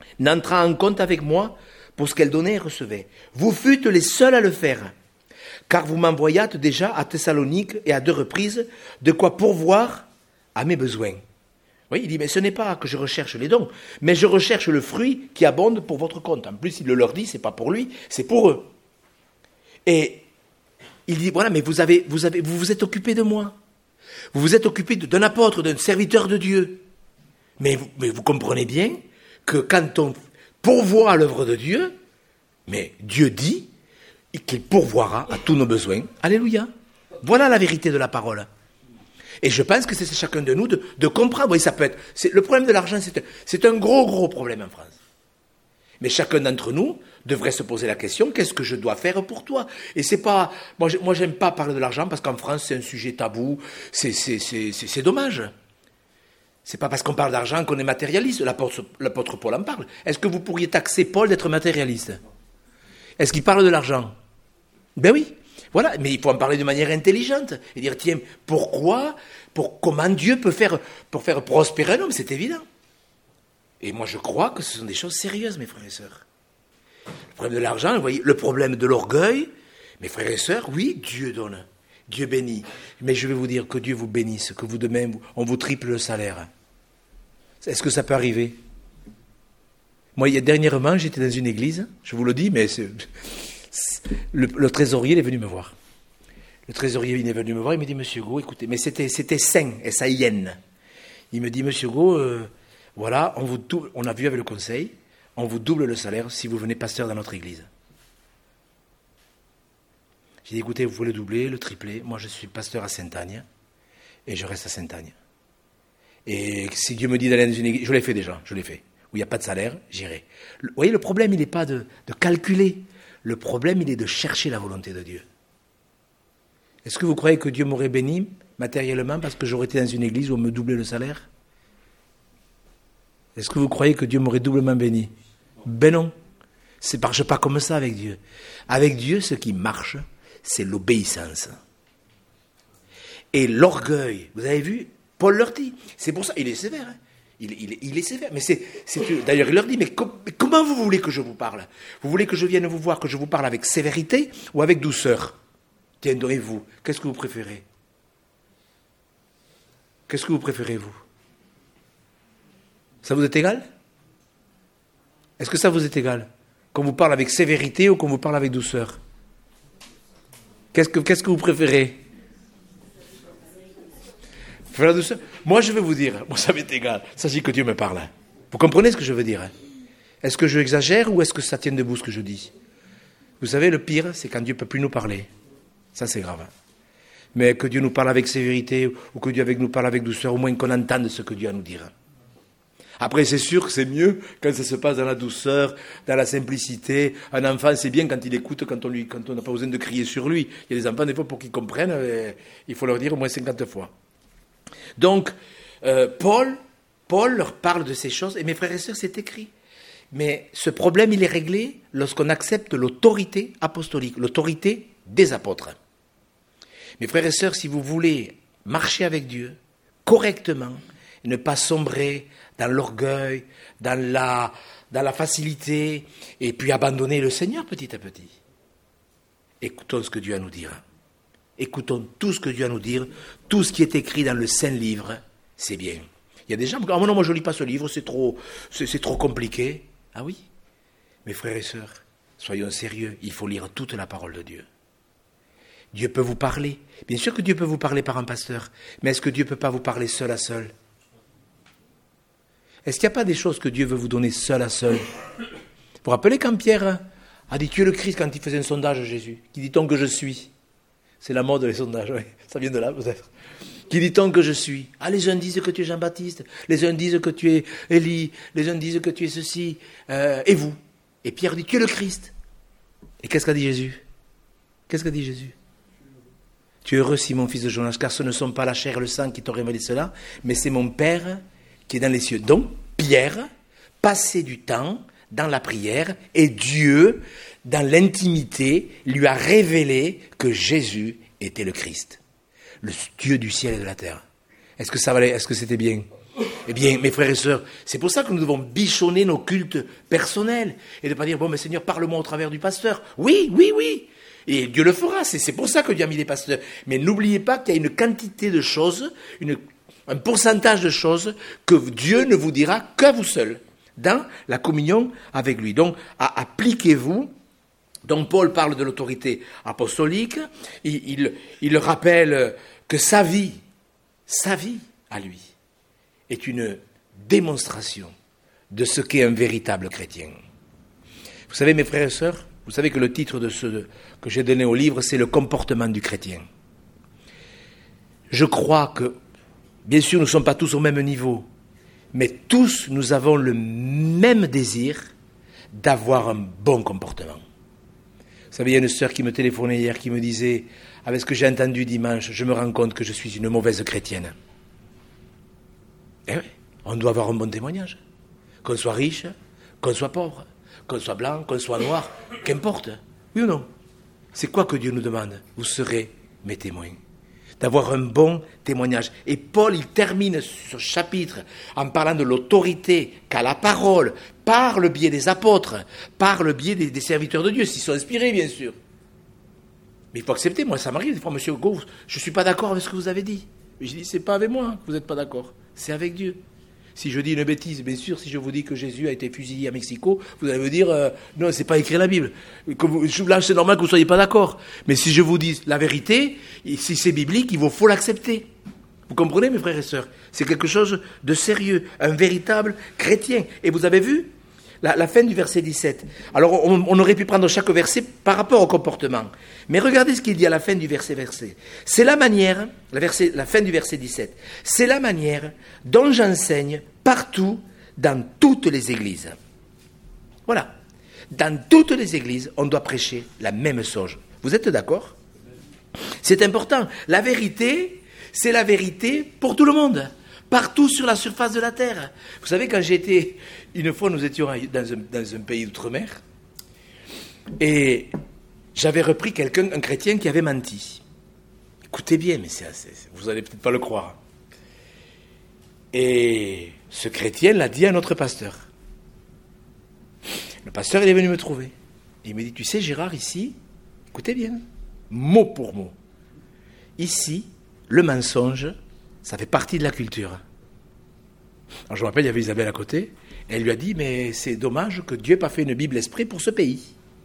n'entra en compte avec moi pour ce qu'elle donnait et recevait. Vous fûtes les seuls à le faire. car vous m'envoyâtes déjà à Thessalonique et à deux reprises de quoi pourvoir à mes besoins. Oui, il dit, mais ce n'est pas que je recherche les dons, mais je recherche le fruit qui abonde pour votre compte. En plus, il le leur dit, c'est pas pour lui, c'est pour eux. Et il dit, voilà, mais vous avez, vous avez, vous vous êtes occupé de moi. Vous vous êtes occupé d'un apôtre, d'un serviteur de Dieu. Mais vous, mais vous comprenez bien que quand on pourvoit à l'œuvre de Dieu, mais Dieu dit qu'il pourvoira à tous nos besoins. Alléluia. Voilà la vérité de la parole. Et je pense que c'est chacun de nous de, de comprendre. Oui, ça peut être. C'est, le problème de l'argent, c'est, c'est un gros, gros problème en France. Mais chacun d'entre nous devrait se poser la question, qu'est-ce que je dois faire pour toi? Et c'est pas. Moi, moi, j'aime pas parler de l'argent parce qu'en France, c'est un sujet tabou. C'est, c'est, c'est, c'est, c'est dommage. C'est pas parce qu'on parle d'argent qu'on est matérialiste. L'apôtre, l'apôtre Paul en parle. Est-ce que vous pourriez taxer Paul d'être matérialiste? Est-ce qu'il parle de l'argent? Ben oui. Voilà, mais il faut en parler de manière intelligente et dire, tiens, pourquoi, pour, comment Dieu peut faire, pour faire prospérer un homme, c'est évident. Et moi, je crois que ce sont des choses sérieuses, mes frères et sœurs. Le problème de l'argent, vous voyez, le problème de l'orgueil, mes frères et sœurs, oui, Dieu donne, Dieu bénit. Mais je vais vous dire que Dieu vous bénisse, que vous demain, on vous triple le salaire. Est-ce que ça peut arriver? Moi, il y a, dernièrement, j'étais dans une église, je vous le dis, mais c'est... Le, le trésorier il est venu me voir. Le trésorier il est venu me voir, il me dit, Monsieur Gros, écoutez, mais c'était, c'était sain, S A I N. Il me dit, Monsieur Gros, euh, voilà, on, vous double, on a vu avec le conseil, on vous double le salaire si vous venez pasteur dans notre église. J'ai dit, écoutez, vous pouvez le doubler, le tripler. Moi, je suis pasteur à Sainte-Agne et je reste à Sainte-Agne. Et si Dieu me dit d'aller dans une église, je l'ai fait déjà, je l'ai fait. Où il n'y a pas de salaire, j'irai. Vous voyez, le problème, il n'est pas de, de calculer. Le problème, il est de chercher la volonté de Dieu. Est-ce que vous croyez que Dieu m'aurait béni matériellement parce que j'aurais été dans une église où on me doublait le salaire? Est-ce que vous croyez que Dieu m'aurait doublement béni? Ben non. Ça ne marche pas comme ça avec Dieu. Avec Dieu, ce qui marche, c'est l'obéissance. Et l'orgueil, vous avez vu, Paul leur dit, c'est pour ça, il est sévère, hein. Il, il, il est sévère. Mais c'est, c'est, d'ailleurs, il leur dit, mais, com, mais comment vous voulez que je vous parle? Vous voulez que je vienne vous voir, que je vous parle avec sévérité ou avec douceur? Tiens, donnez-vous. Qu'est-ce que vous préférez? Qu'est-ce que vous préférez, vous? Ça vous est égal? Est-ce que ça vous est égal? Qu'on vous parle avec sévérité ou qu'on vous parle avec douceur? Qu'est-ce que, qu'est-ce que vous préférez? La douceur. Moi, je vais vous dire, moi, ça m'est égal. Ça, c'est que Dieu me parle. Vous comprenez ce que je veux dire? Est-ce que je exagère ou est-ce que ça tient debout ce que je dis? Vous savez, le pire, c'est quand Dieu ne peut plus nous parler. Ça, c'est grave. Mais que Dieu nous parle avec sévérité ou que Dieu nous parle avec douceur, au moins qu'on entende ce que Dieu a à nous dire. Après, c'est sûr que c'est mieux quand ça se passe dans la douceur, dans la simplicité. Un enfant, c'est bien quand il écoute, quand on lui, quand on n'a pas besoin de crier sur lui. Il y a des enfants, des fois, pour qu'ils comprennent, il faut leur dire au moins cinquante fois. Donc, euh, Paul, Paul leur parle de ces choses, et mes frères et sœurs, c'est écrit. Mais ce problème, il est réglé lorsqu'on accepte l'autorité apostolique, l'autorité des apôtres. Mes frères et sœurs, si vous voulez marcher avec Dieu correctement, ne pas sombrer dans l'orgueil, dans la, dans la facilité, et puis abandonner le Seigneur petit à petit, écoutons ce que Dieu a à nous dire. Écoutons tout ce que Dieu a à nous dire, tout ce qui est écrit dans le Saint-Livre, c'est bien. Il y a des gens qui disent, ah non, moi je ne lis pas ce livre, c'est trop, c'est, c'est trop compliqué. Ah oui, mes frères et sœurs, soyons sérieux, il faut lire toute la parole de Dieu. Dieu peut vous parler. Bien sûr que Dieu peut vous parler par un pasteur, mais est-ce que Dieu ne peut pas vous parler seul à seul? Est-ce qu'il n'y a pas des choses que Dieu veut vous donner seul à seul? Vous vous rappelez quand Pierre a dit, tu es le Christ, quand il faisait un sondage à Jésus, qui dit-on que je suis? C'est la mode, les sondages, oui. Ça vient de là, peut-être. Qui dit-on que je suis? Ah, les uns disent que tu es Jean-Baptiste, les uns disent que tu es Élie, les uns disent que tu es ceci, euh, et vous? Et Pierre dit, tu es le Christ. Et qu'est-ce qu'a dit Jésus? Qu'est-ce qu'a dit Jésus? Tu es heureux, Simon, fils de Jonas, car ce ne sont pas la chair et le sang qui t'ont révélé cela, mais c'est mon Père qui est dans les cieux. Donc, Pierre passait du temps dans la prière, et Dieu, dans l'intimité, lui a révélé que Jésus était le Christ, le Dieu du ciel et de la terre. Est-ce que ça valait, est-ce que c'était bien? Eh bien, mes frères et sœurs, c'est pour ça que nous devons bichonner nos cultes personnels et ne pas dire, bon, mais Seigneur, parle-moi au travers du pasteur. Oui, oui, oui. Et Dieu le fera, c'est, c'est pour ça que Dieu a mis les pasteurs. Mais n'oubliez pas qu'il y a une quantité de choses, une, un pourcentage de choses que Dieu ne vous dira qu'à vous seul, dans la communion avec lui. Donc, à, appliquez-vous. Donc, Paul parle de l'autorité apostolique, il, il, il rappelle que sa vie, sa vie à lui, est une démonstration de ce qu'est un véritable chrétien. Vous savez, mes frères et sœurs, vous savez que le titre de ce que j'ai donné au livre, c'est « Le comportement du chrétien ». Je crois que, bien sûr, nous ne sommes pas tous au même niveau, mais tous, nous avons le même désir d'avoir un bon comportement. Vous savez, il y a une sœur qui me téléphonait hier, qui me disait « Avec ce que j'ai entendu dimanche, je me rends compte que je suis une mauvaise chrétienne. » Eh oui, on doit avoir un bon témoignage. Qu'on soit riche, qu'on soit pauvre, qu'on soit blanc, qu'on soit noir, qu'importe. Oui ou non? C'est quoi que Dieu nous demande? Vous serez mes témoins. D'avoir un bon témoignage. Et Paul, il termine ce chapitre en parlant de l'autorité qu'a la parole, par le biais des apôtres, par le biais des, des serviteurs de Dieu, s'ils sont inspirés, bien sûr. Mais il faut accepter, moi ça m'arrive des fois, monsieur Hugo, je ne suis pas d'accord avec ce que vous avez dit. Mais je dis, c'est pas avec moi que vous n'êtes pas d'accord, c'est avec Dieu. Si je dis une bêtise, bien sûr, si je vous dis que Jésus a été fusillé à Mexico, vous allez me dire, euh, non, c'est pas écrit dans la Bible. Comme, là, c'est normal que vous ne soyez pas d'accord. Mais si je vous dis la vérité, si c'est biblique, il vous faut l'accepter. Vous comprenez, mes frères et sœurs? C'est quelque chose de sérieux, un véritable chrétien. Et vous avez vu la, la fin du verset dix-sept. Alors, on, on aurait pu prendre chaque verset par rapport au comportement. Mais regardez ce qu'il dit à la fin du verset verset. C'est la manière, la, verset, la fin du verset dix-sept, c'est la manière dont j'enseigne partout dans toutes les églises. Voilà. Dans toutes les églises, on doit prêcher la même chose. Vous êtes d'accord? C'est important. La vérité, c'est la vérité pour tout le monde. Partout sur la surface de la terre. Vous savez, quand j'étais... Une fois, nous étions dans un, dans un pays d'outre-mer. Et j'avais repris quelqu'un, un chrétien qui avait menti. Écoutez bien, mais c'est assez, vous n'allez peut-être pas le croire. Et ce chrétien l'a dit à notre pasteur. Le pasteur, il est venu me trouver. Il me dit, tu sais Gérard, ici, écoutez bien, mot pour mot, ici, le mensonge, ça fait partie de la culture. Alors je me rappelle, il y avait Isabelle à côté, et elle lui a dit, mais c'est dommage que Dieu n'ait pas fait une Bible exprès pour ce pays.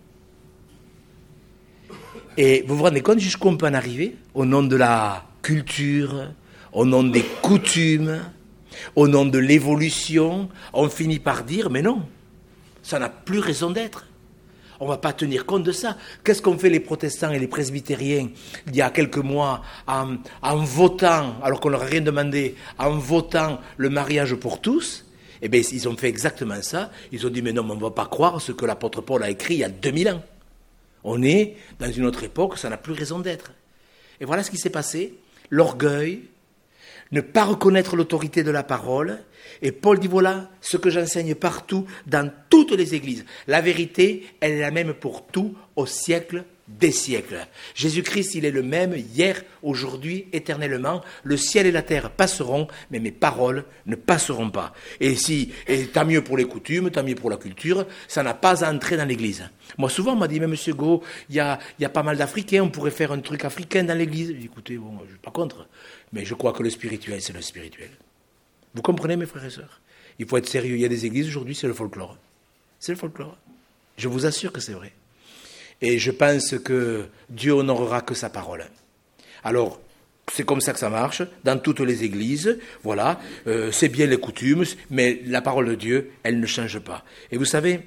Et vous vous rendez compte jusqu'où on peut en arriver? Au nom de la culture, au nom des coutumes, au nom de l'évolution, on finit par dire, mais non, ça n'a plus raison d'être. On ne va pas tenir compte de ça. Qu'est-ce qu'ont fait les protestants et les presbytériens il y a quelques mois en, en votant, alors qu'on leur a rien demandé, en votant le mariage pour tous? Eh bien, ils ont fait exactement ça. Ils ont dit, mais non, on ne va pas croire ce que l'apôtre Paul a écrit il y a deux mille ans. On est dans une autre époque, ça n'a plus raison d'être. Et voilà ce qui s'est passé. L'orgueil, ne pas reconnaître l'autorité de la parole. Et Paul dit, voilà ce que j'enseigne partout, dans toutes les églises. La vérité, elle est la même pour tout, au siècle des siècles. Jésus-Christ, il est le même, hier, aujourd'hui, éternellement. Le ciel et la terre passeront, mais mes paroles ne passeront pas. Et si, et tant mieux pour les coutumes, tant mieux pour la culture, ça n'a pas à entrer dans l'église. Moi, souvent, on m'a dit, mais monsieur Go, il y a, y a pas mal d'Africains, on pourrait faire un truc africain dans l'église. J'ai dit, écoutez, bon, je ne suis pas contre, mais je crois que le spirituel, c'est le spirituel. Vous comprenez, mes frères et sœurs? Il faut être sérieux. Il y a des églises, aujourd'hui, c'est le folklore. C'est le folklore. Je vous assure que c'est vrai. Et je pense que Dieu honorera que sa parole. Alors, c'est comme ça que ça marche, dans toutes les églises, voilà, euh, c'est bien les coutumes, mais la parole de Dieu, elle ne change pas. Et vous savez,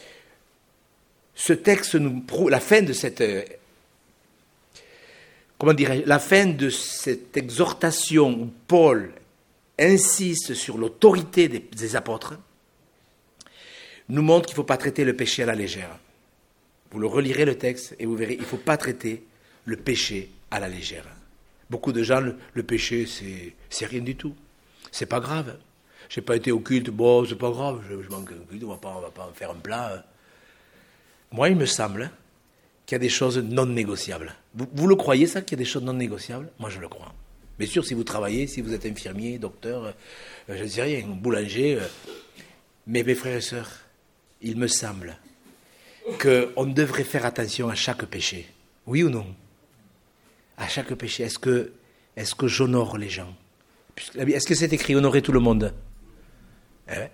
ce texte nous prouve, la fin de cette, euh, comment dirais-je, la fin de cette exhortation où Paul insiste sur l'autorité des, des apôtres, nous montre qu'il ne faut pas traiter le péché à la légère. Vous le relirez le texte et vous verrez, il ne faut pas traiter le péché à la légère. Beaucoup de gens, le, le péché, c'est, c'est rien du tout. C'est pas grave. J'ai pas été au culte, bon, c'est pas grave, je, je manque un culte, on va pas, on va pas en faire un plat. Moi, il me semble qu'il y a des choses non négociables. Vous, vous le croyez ça, qu'il y a des choses non négociables? Moi, je le crois. Bien sûr, si vous travaillez, si vous êtes infirmier, docteur, euh, je ne sais rien, boulanger. Euh, mais mes frères et sœurs, il me semble qu'on devrait faire attention à chaque péché. Oui ou non? À chaque péché. Est-ce que, est-ce que j'honore les gens? Est-ce que c'est écrit honorer tout le monde? Eh ouais.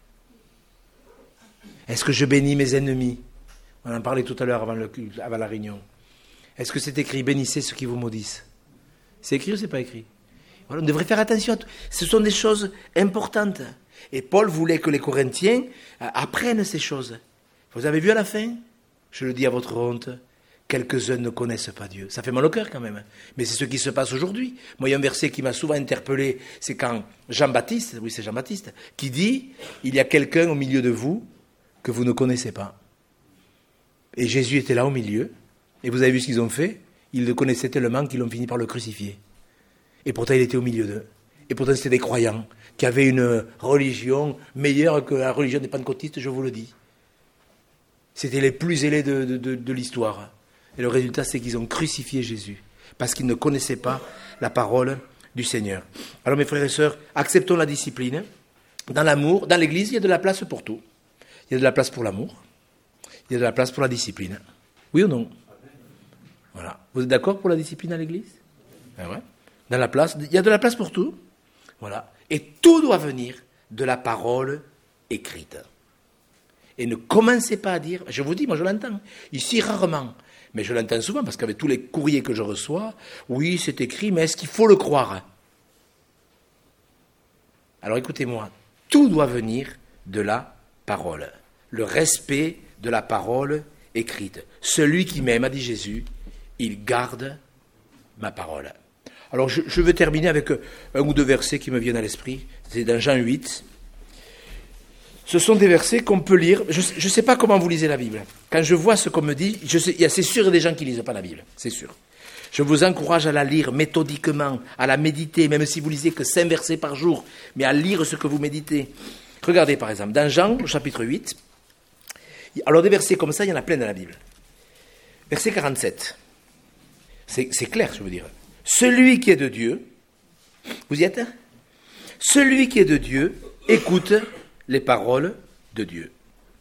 Est-ce que je bénis mes ennemis? On en parlait tout à l'heure avant, le, avant la réunion. Est-ce que c'est écrit bénissez ceux qui vous maudissent? C'est écrit ou c'est pas écrit? Voilà, on devrait faire attention à tout. Ce sont des choses importantes. Et Paul voulait que les Corinthiens apprennent ces choses. Vous avez vu à la fin? Je le dis à votre honte, quelques-uns ne connaissent pas Dieu. Ça fait mal au cœur quand même. Mais c'est ce qui se passe aujourd'hui. Moi, il y a un verset qui m'a souvent interpellé, c'est quand Jean-Baptiste, oui c'est Jean-Baptiste, qui dit, il y a quelqu'un au milieu de vous que vous ne connaissez pas. Et Jésus était là au milieu. Et vous avez vu ce qu'ils ont fait? Ils le connaissaient tellement qu'ils ont fini par le crucifier. Et pourtant, il était au milieu d'eux. Et pourtant, c'était des croyants qui avaient une religion meilleure que la religion des pentecôtistes, je vous le dis. C'était les plus zélés de, de, de, de l'histoire. Et le résultat, c'est qu'ils ont crucifié Jésus, parce qu'ils ne connaissaient pas la parole du Seigneur. Alors, mes frères et sœurs, acceptons la discipline. Dans l'amour, dans l'Église, il y a de la place pour tout. Il y a de la place pour l'amour. Il y a de la place pour la discipline. Oui ou non? Voilà. Vous êtes d'accord pour la discipline à l'Église? Ah ouais. Dans la place, il y a de la place pour tout. Voilà. Et tout doit venir de la parole écrite. Et ne commencez pas à dire, je vous dis, moi je l'entends, ici rarement, mais je l'entends souvent parce qu'avec tous les courriers que je reçois, oui c'est écrit, mais est-ce qu'il faut le croire? Alors écoutez-moi, tout doit venir de la parole. Le respect de la parole écrite. Celui qui m'aime, a dit Jésus, il garde ma parole. Alors je, je veux terminer avec un ou deux versets qui me viennent à l'esprit. C'est dans Jean huit. Ce sont des versets qu'on peut lire. Je ne sais pas comment vous lisez la Bible. Quand je vois ce qu'on me dit, je sais, il y a, c'est sûr, il y a des gens qui ne lisent pas la Bible. C'est sûr. Je vous encourage à la lire méthodiquement, à la méditer, même si vous lisez que cinq versets par jour, mais à lire ce que vous méditez. Regardez par exemple, dans Jean, au chapitre huit, alors des versets comme ça, il y en a plein dans la Bible. Verset quarante-sept. C'est, c'est clair, je veux dire. Celui qui est de Dieu, vous y êtes? Celui qui est de Dieu écoute les paroles de Dieu.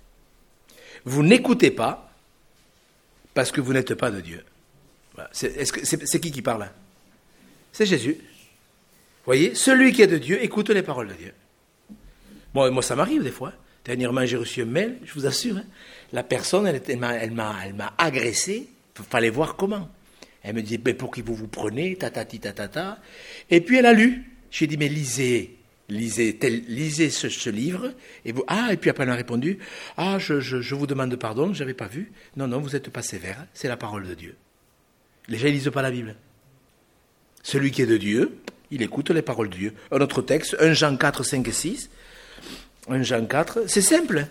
Vous n'écoutez pas parce que vous n'êtes pas de Dieu. Voilà. C'est, est-ce que, c'est, c'est qui qui parle? C'est Jésus. Vous voyez, celui qui est de Dieu écoute les paroles de Dieu. Bon, moi, ça m'arrive des fois. Dernièrement, j'ai reçu un mail, je vous assure. Hein, la personne, elle, elle, m'a, elle, m'a, elle m'a agressé. Il fallait voir comment. Elle me dit, mais pour qui vous vous prenez, tatati, tatata. Et puis elle a lu. J'ai dit, mais lisez, lisez, tel, lisez ce, ce livre. Et vous, ah, et puis après elle a répondu, ah, je, je, je vous demande pardon, je n'avais pas vu. Non, non, vous n'êtes pas sévère, c'est la parole de Dieu. Les gens ne lisent pas la Bible. Celui qui est de Dieu, il écoute les paroles de Dieu. Un autre texte, un Jean quatre, cinq et six. un Jean quatre, c'est simple.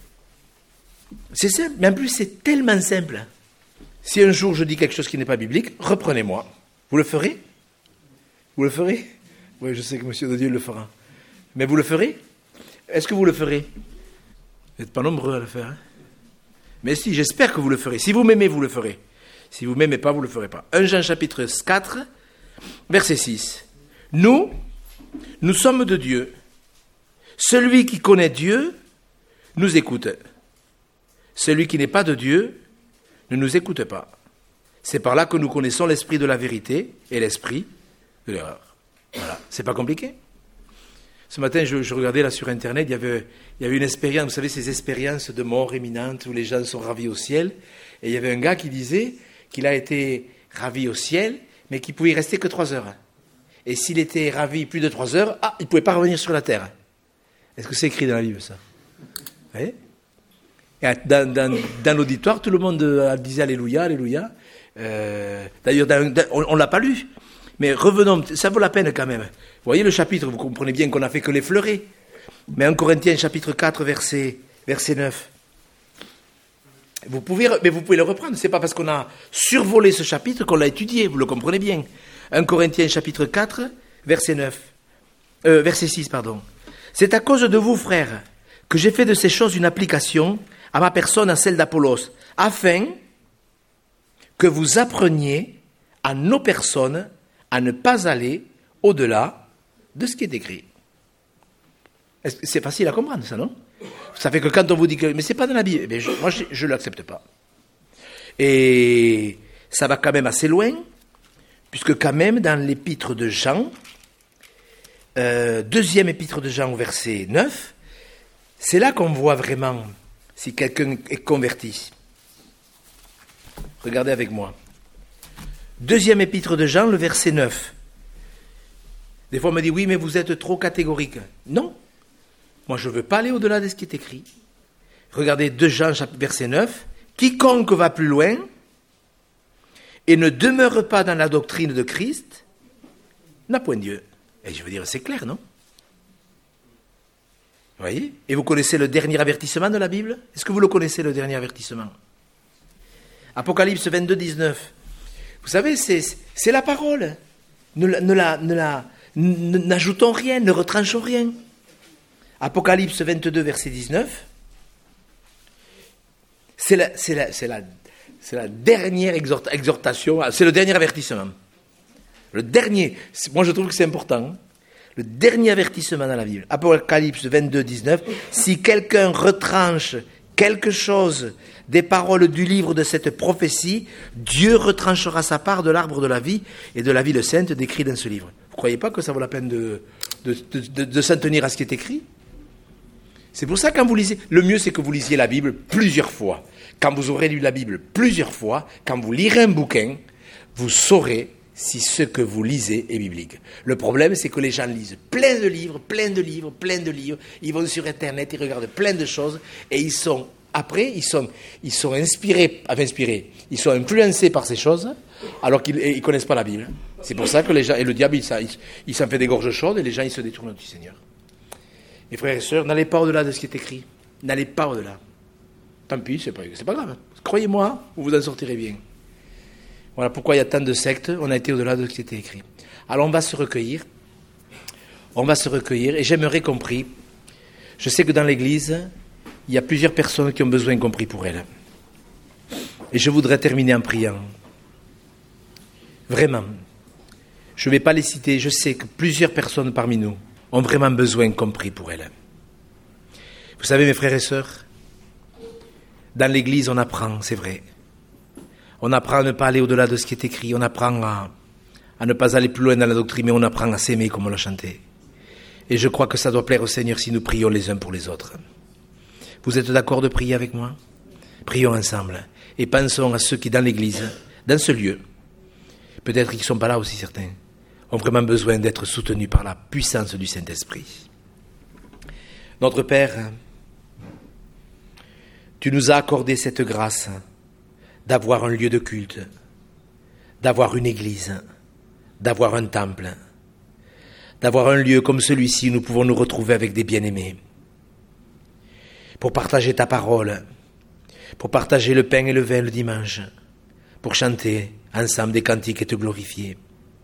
C'est simple, mais en plus c'est tellement simple. Si un jour je dis quelque chose qui n'est pas biblique, reprenez-moi. Vous le ferez? Vous le ferez? Oui, je sais que Monsieur de Dieu le fera. Mais vous le ferez? Est-ce que vous le ferez? Vous n'êtes pas nombreux à le faire. Hein? Mais si, j'espère que vous le ferez. Si vous m'aimez, vous le ferez. Si vous ne m'aimez pas, vous ne le ferez pas. un Jean chapitre quatre, verset six. Nous, nous sommes de Dieu. Celui qui connaît Dieu nous écoute. Celui qui n'est pas de Dieu ne nous écoute pas. C'est par là que nous connaissons l'esprit de la vérité et l'esprit de l'erreur. Voilà, c'est pas compliqué. Ce matin, je, je regardais là sur Internet, il y avait, il y avait une expérience, vous savez, ces expériences de mort imminente où les gens sont ravis au ciel. Et il y avait un gars qui disait qu'il a été ravi au ciel, mais qu'il pouvait y rester que trois heures. Et s'il était ravi plus de trois heures, ah, il ne pouvait pas revenir sur la terre. Est-ce que c'est écrit dans la Bible, ça? Vous voyez? Et dans, dans, dans l'auditoire, tout le monde disait Alléluia, Alléluia. Euh, d'ailleurs, dans, dans, on ne l'a pas lu. Mais revenons, ça vaut la peine quand même. Vous voyez le chapitre, vous comprenez bien qu'on n'a fait que l'effleurer. Mais en Corinthiens, chapitre quatre, verset, verset neuf. Vous pouvez, mais vous pouvez le reprendre. Ce n'est pas parce qu'on a survolé ce chapitre qu'on l'a étudié. Vous le comprenez bien. un Corinthiens, chapitre quatre, verset neuf. Euh, verset six, pardon. C'est à cause de vous, frères, que j'ai fait de ces choses une application à ma personne, à celle d'Apollos, afin que vous appreniez à nos personnes à ne pas aller au-delà de ce qui est écrit. Est-ce que c'est facile à comprendre, ça, non? Ça fait que quand on vous dit que mais c'est pas dans la Bible, eh bien, je, moi je ne l'accepte pas. Et ça va quand même assez loin, puisque quand même dans l'épître de Jean, euh, deuxième épître de Jean au verset neuf, c'est là qu'on voit vraiment si quelqu'un est converti. Regardez avec moi. Deuxième épître de Jean, le verset neuf. Des fois on me dit oui mais vous êtes trop catégorique. Non. Moi, je ne veux pas aller au-delà de ce qui est écrit. Regardez deux Jean, verset neuf. « Quiconque va plus loin et ne demeure pas dans la doctrine de Christ n'a point Dieu. » Et je veux dire, c'est clair, non? Vous voyez? Et vous connaissez le dernier avertissement de la Bible? Est-ce que vous le connaissez, le dernier avertissement? Apocalypse vingt-deux, dix-neuf. Vous savez, c'est, c'est la parole. Ne, ne la, ne la, n'ajoutons rien, ne retranchons rien. Apocalypse vingt-deux, verset dix-neuf, c'est la, c'est la, c'est la, c'est la dernière exhort, exhortation, c'est le dernier avertissement. Le dernier, moi je trouve que c'est important, le dernier avertissement dans la Bible. Apocalypse vingt-deux, dix-neuf, si quelqu'un retranche quelque chose des paroles du livre de cette prophétie, Dieu retranchera sa part de l'arbre de la vie et de la vie sainte décrit dans ce livre. Vous ne croyez pas que ça vaut la peine de, de, de, de, de s'en tenir à ce qui est écrit? C'est pour ça que quand vous lisez, le mieux c'est que vous lisiez la Bible plusieurs fois. Quand vous aurez lu la Bible plusieurs fois, quand vous lirez un bouquin, vous saurez si ce que vous lisez est biblique. Le problème c'est que les gens lisent plein de livres, plein de livres, plein de livres, ils vont sur Internet, ils regardent plein de choses et ils sont, après, ils sont, ils sont inspirés, enfin inspirés, ils sont influencés par ces choses alors qu'ils ne connaissent pas la Bible. C'est pour ça que les gens, et le diable il, il, il s'en fait des gorges chaudes et les gens ils se détournent du Seigneur. Mes frères et sœurs, n'allez pas au-delà de ce qui est écrit. N'allez pas au-delà. Tant pis, c'est pas, c'est pas grave. Croyez-moi, vous vous en sortirez bien. Voilà pourquoi il y a tant de sectes, on a été au-delà de ce qui était écrit. Alors on va se recueillir. On va se recueillir et j'aimerais qu'on prie. Je sais que dans l'Église, il y a plusieurs personnes qui ont besoin qu'on prie pour elles. Et je voudrais terminer en priant. Vraiment. Je ne vais pas les citer, je sais que plusieurs personnes parmi nous ont vraiment besoin qu'on prie pour elles. Vous savez, mes frères et sœurs, dans l'Église, on apprend, c'est vrai. On apprend à ne pas aller au-delà de ce qui est écrit, on apprend à, à ne pas aller plus loin dans la doctrine, mais on apprend à s'aimer comme on l'a chanté. Et je crois que ça doit plaire au Seigneur si nous prions les uns pour les autres. Vous êtes d'accord de prier avec moi? Prions ensemble et pensons à ceux qui, dans l'Église, dans ce lieu, peut-être qu'ils ne sont pas là aussi certains, ont vraiment besoin d'être soutenus par la puissance du Saint-Esprit. Notre Père, tu nous as accordé cette grâce d'avoir un lieu de culte, d'avoir une église, d'avoir un temple, d'avoir un lieu comme celui-ci où nous pouvons nous retrouver avec des bien-aimés, pour partager ta parole, pour partager le pain et le vin le dimanche, pour chanter ensemble des cantiques et te glorifier.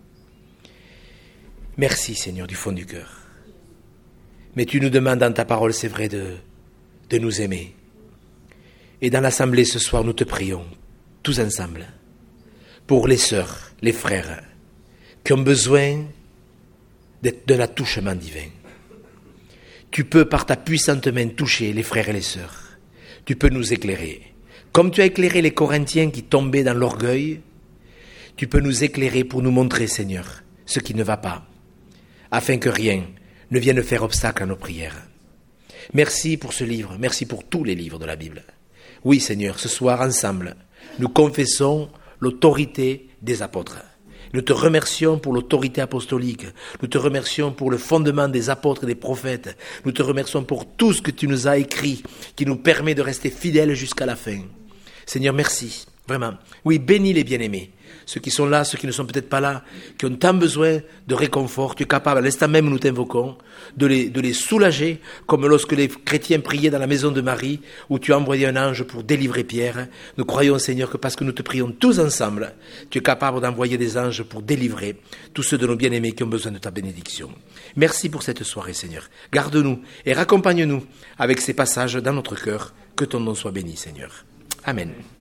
Merci Seigneur du fond du cœur. Mais tu nous demandes dans ta parole, c'est vrai, de, de nous aimer. Et dans l'assemblée ce soir, nous te prions, tous ensemble, pour les sœurs, les frères, qui ont besoin d'un attouchement divin. Tu peux, par ta puissante main, toucher les frères et les sœurs. Tu peux nous éclairer. Comme tu as éclairé les Corinthiens qui tombaient dans l'orgueil, tu peux nous éclairer pour nous montrer, Seigneur, ce qui ne va pas, afin que rien ne vienne faire obstacle à nos prières. Merci pour ce livre, merci pour tous les livres de la Bible. Oui, Seigneur, ce soir, ensemble, nous confessons l'autorité des apôtres. Nous te remercions pour l'autorité apostolique. Nous te remercions pour le fondement des apôtres et des prophètes. Nous te remercions pour tout ce que tu nous as écrit, qui nous permet de rester fidèles jusqu'à la fin. Seigneur, merci, vraiment. Oui, bénis les bien-aimés. Ceux qui sont là, ceux qui ne sont peut-être pas là, qui ont tant besoin de réconfort, tu es capable, à l'instant même où nous t'invoquons, de les, de les soulager, comme lorsque les chrétiens priaient dans la maison de Marie, où tu as envoyé un ange pour délivrer Pierre. Nous croyons, Seigneur, que parce que nous te prions tous ensemble, tu es capable d'envoyer des anges pour délivrer tous ceux de nos bien-aimés qui ont besoin de ta bénédiction. Merci pour cette soirée, Seigneur. Garde-nous et raccompagne-nous avec ces passages dans notre cœur. Que ton nom soit béni, Seigneur. Amen.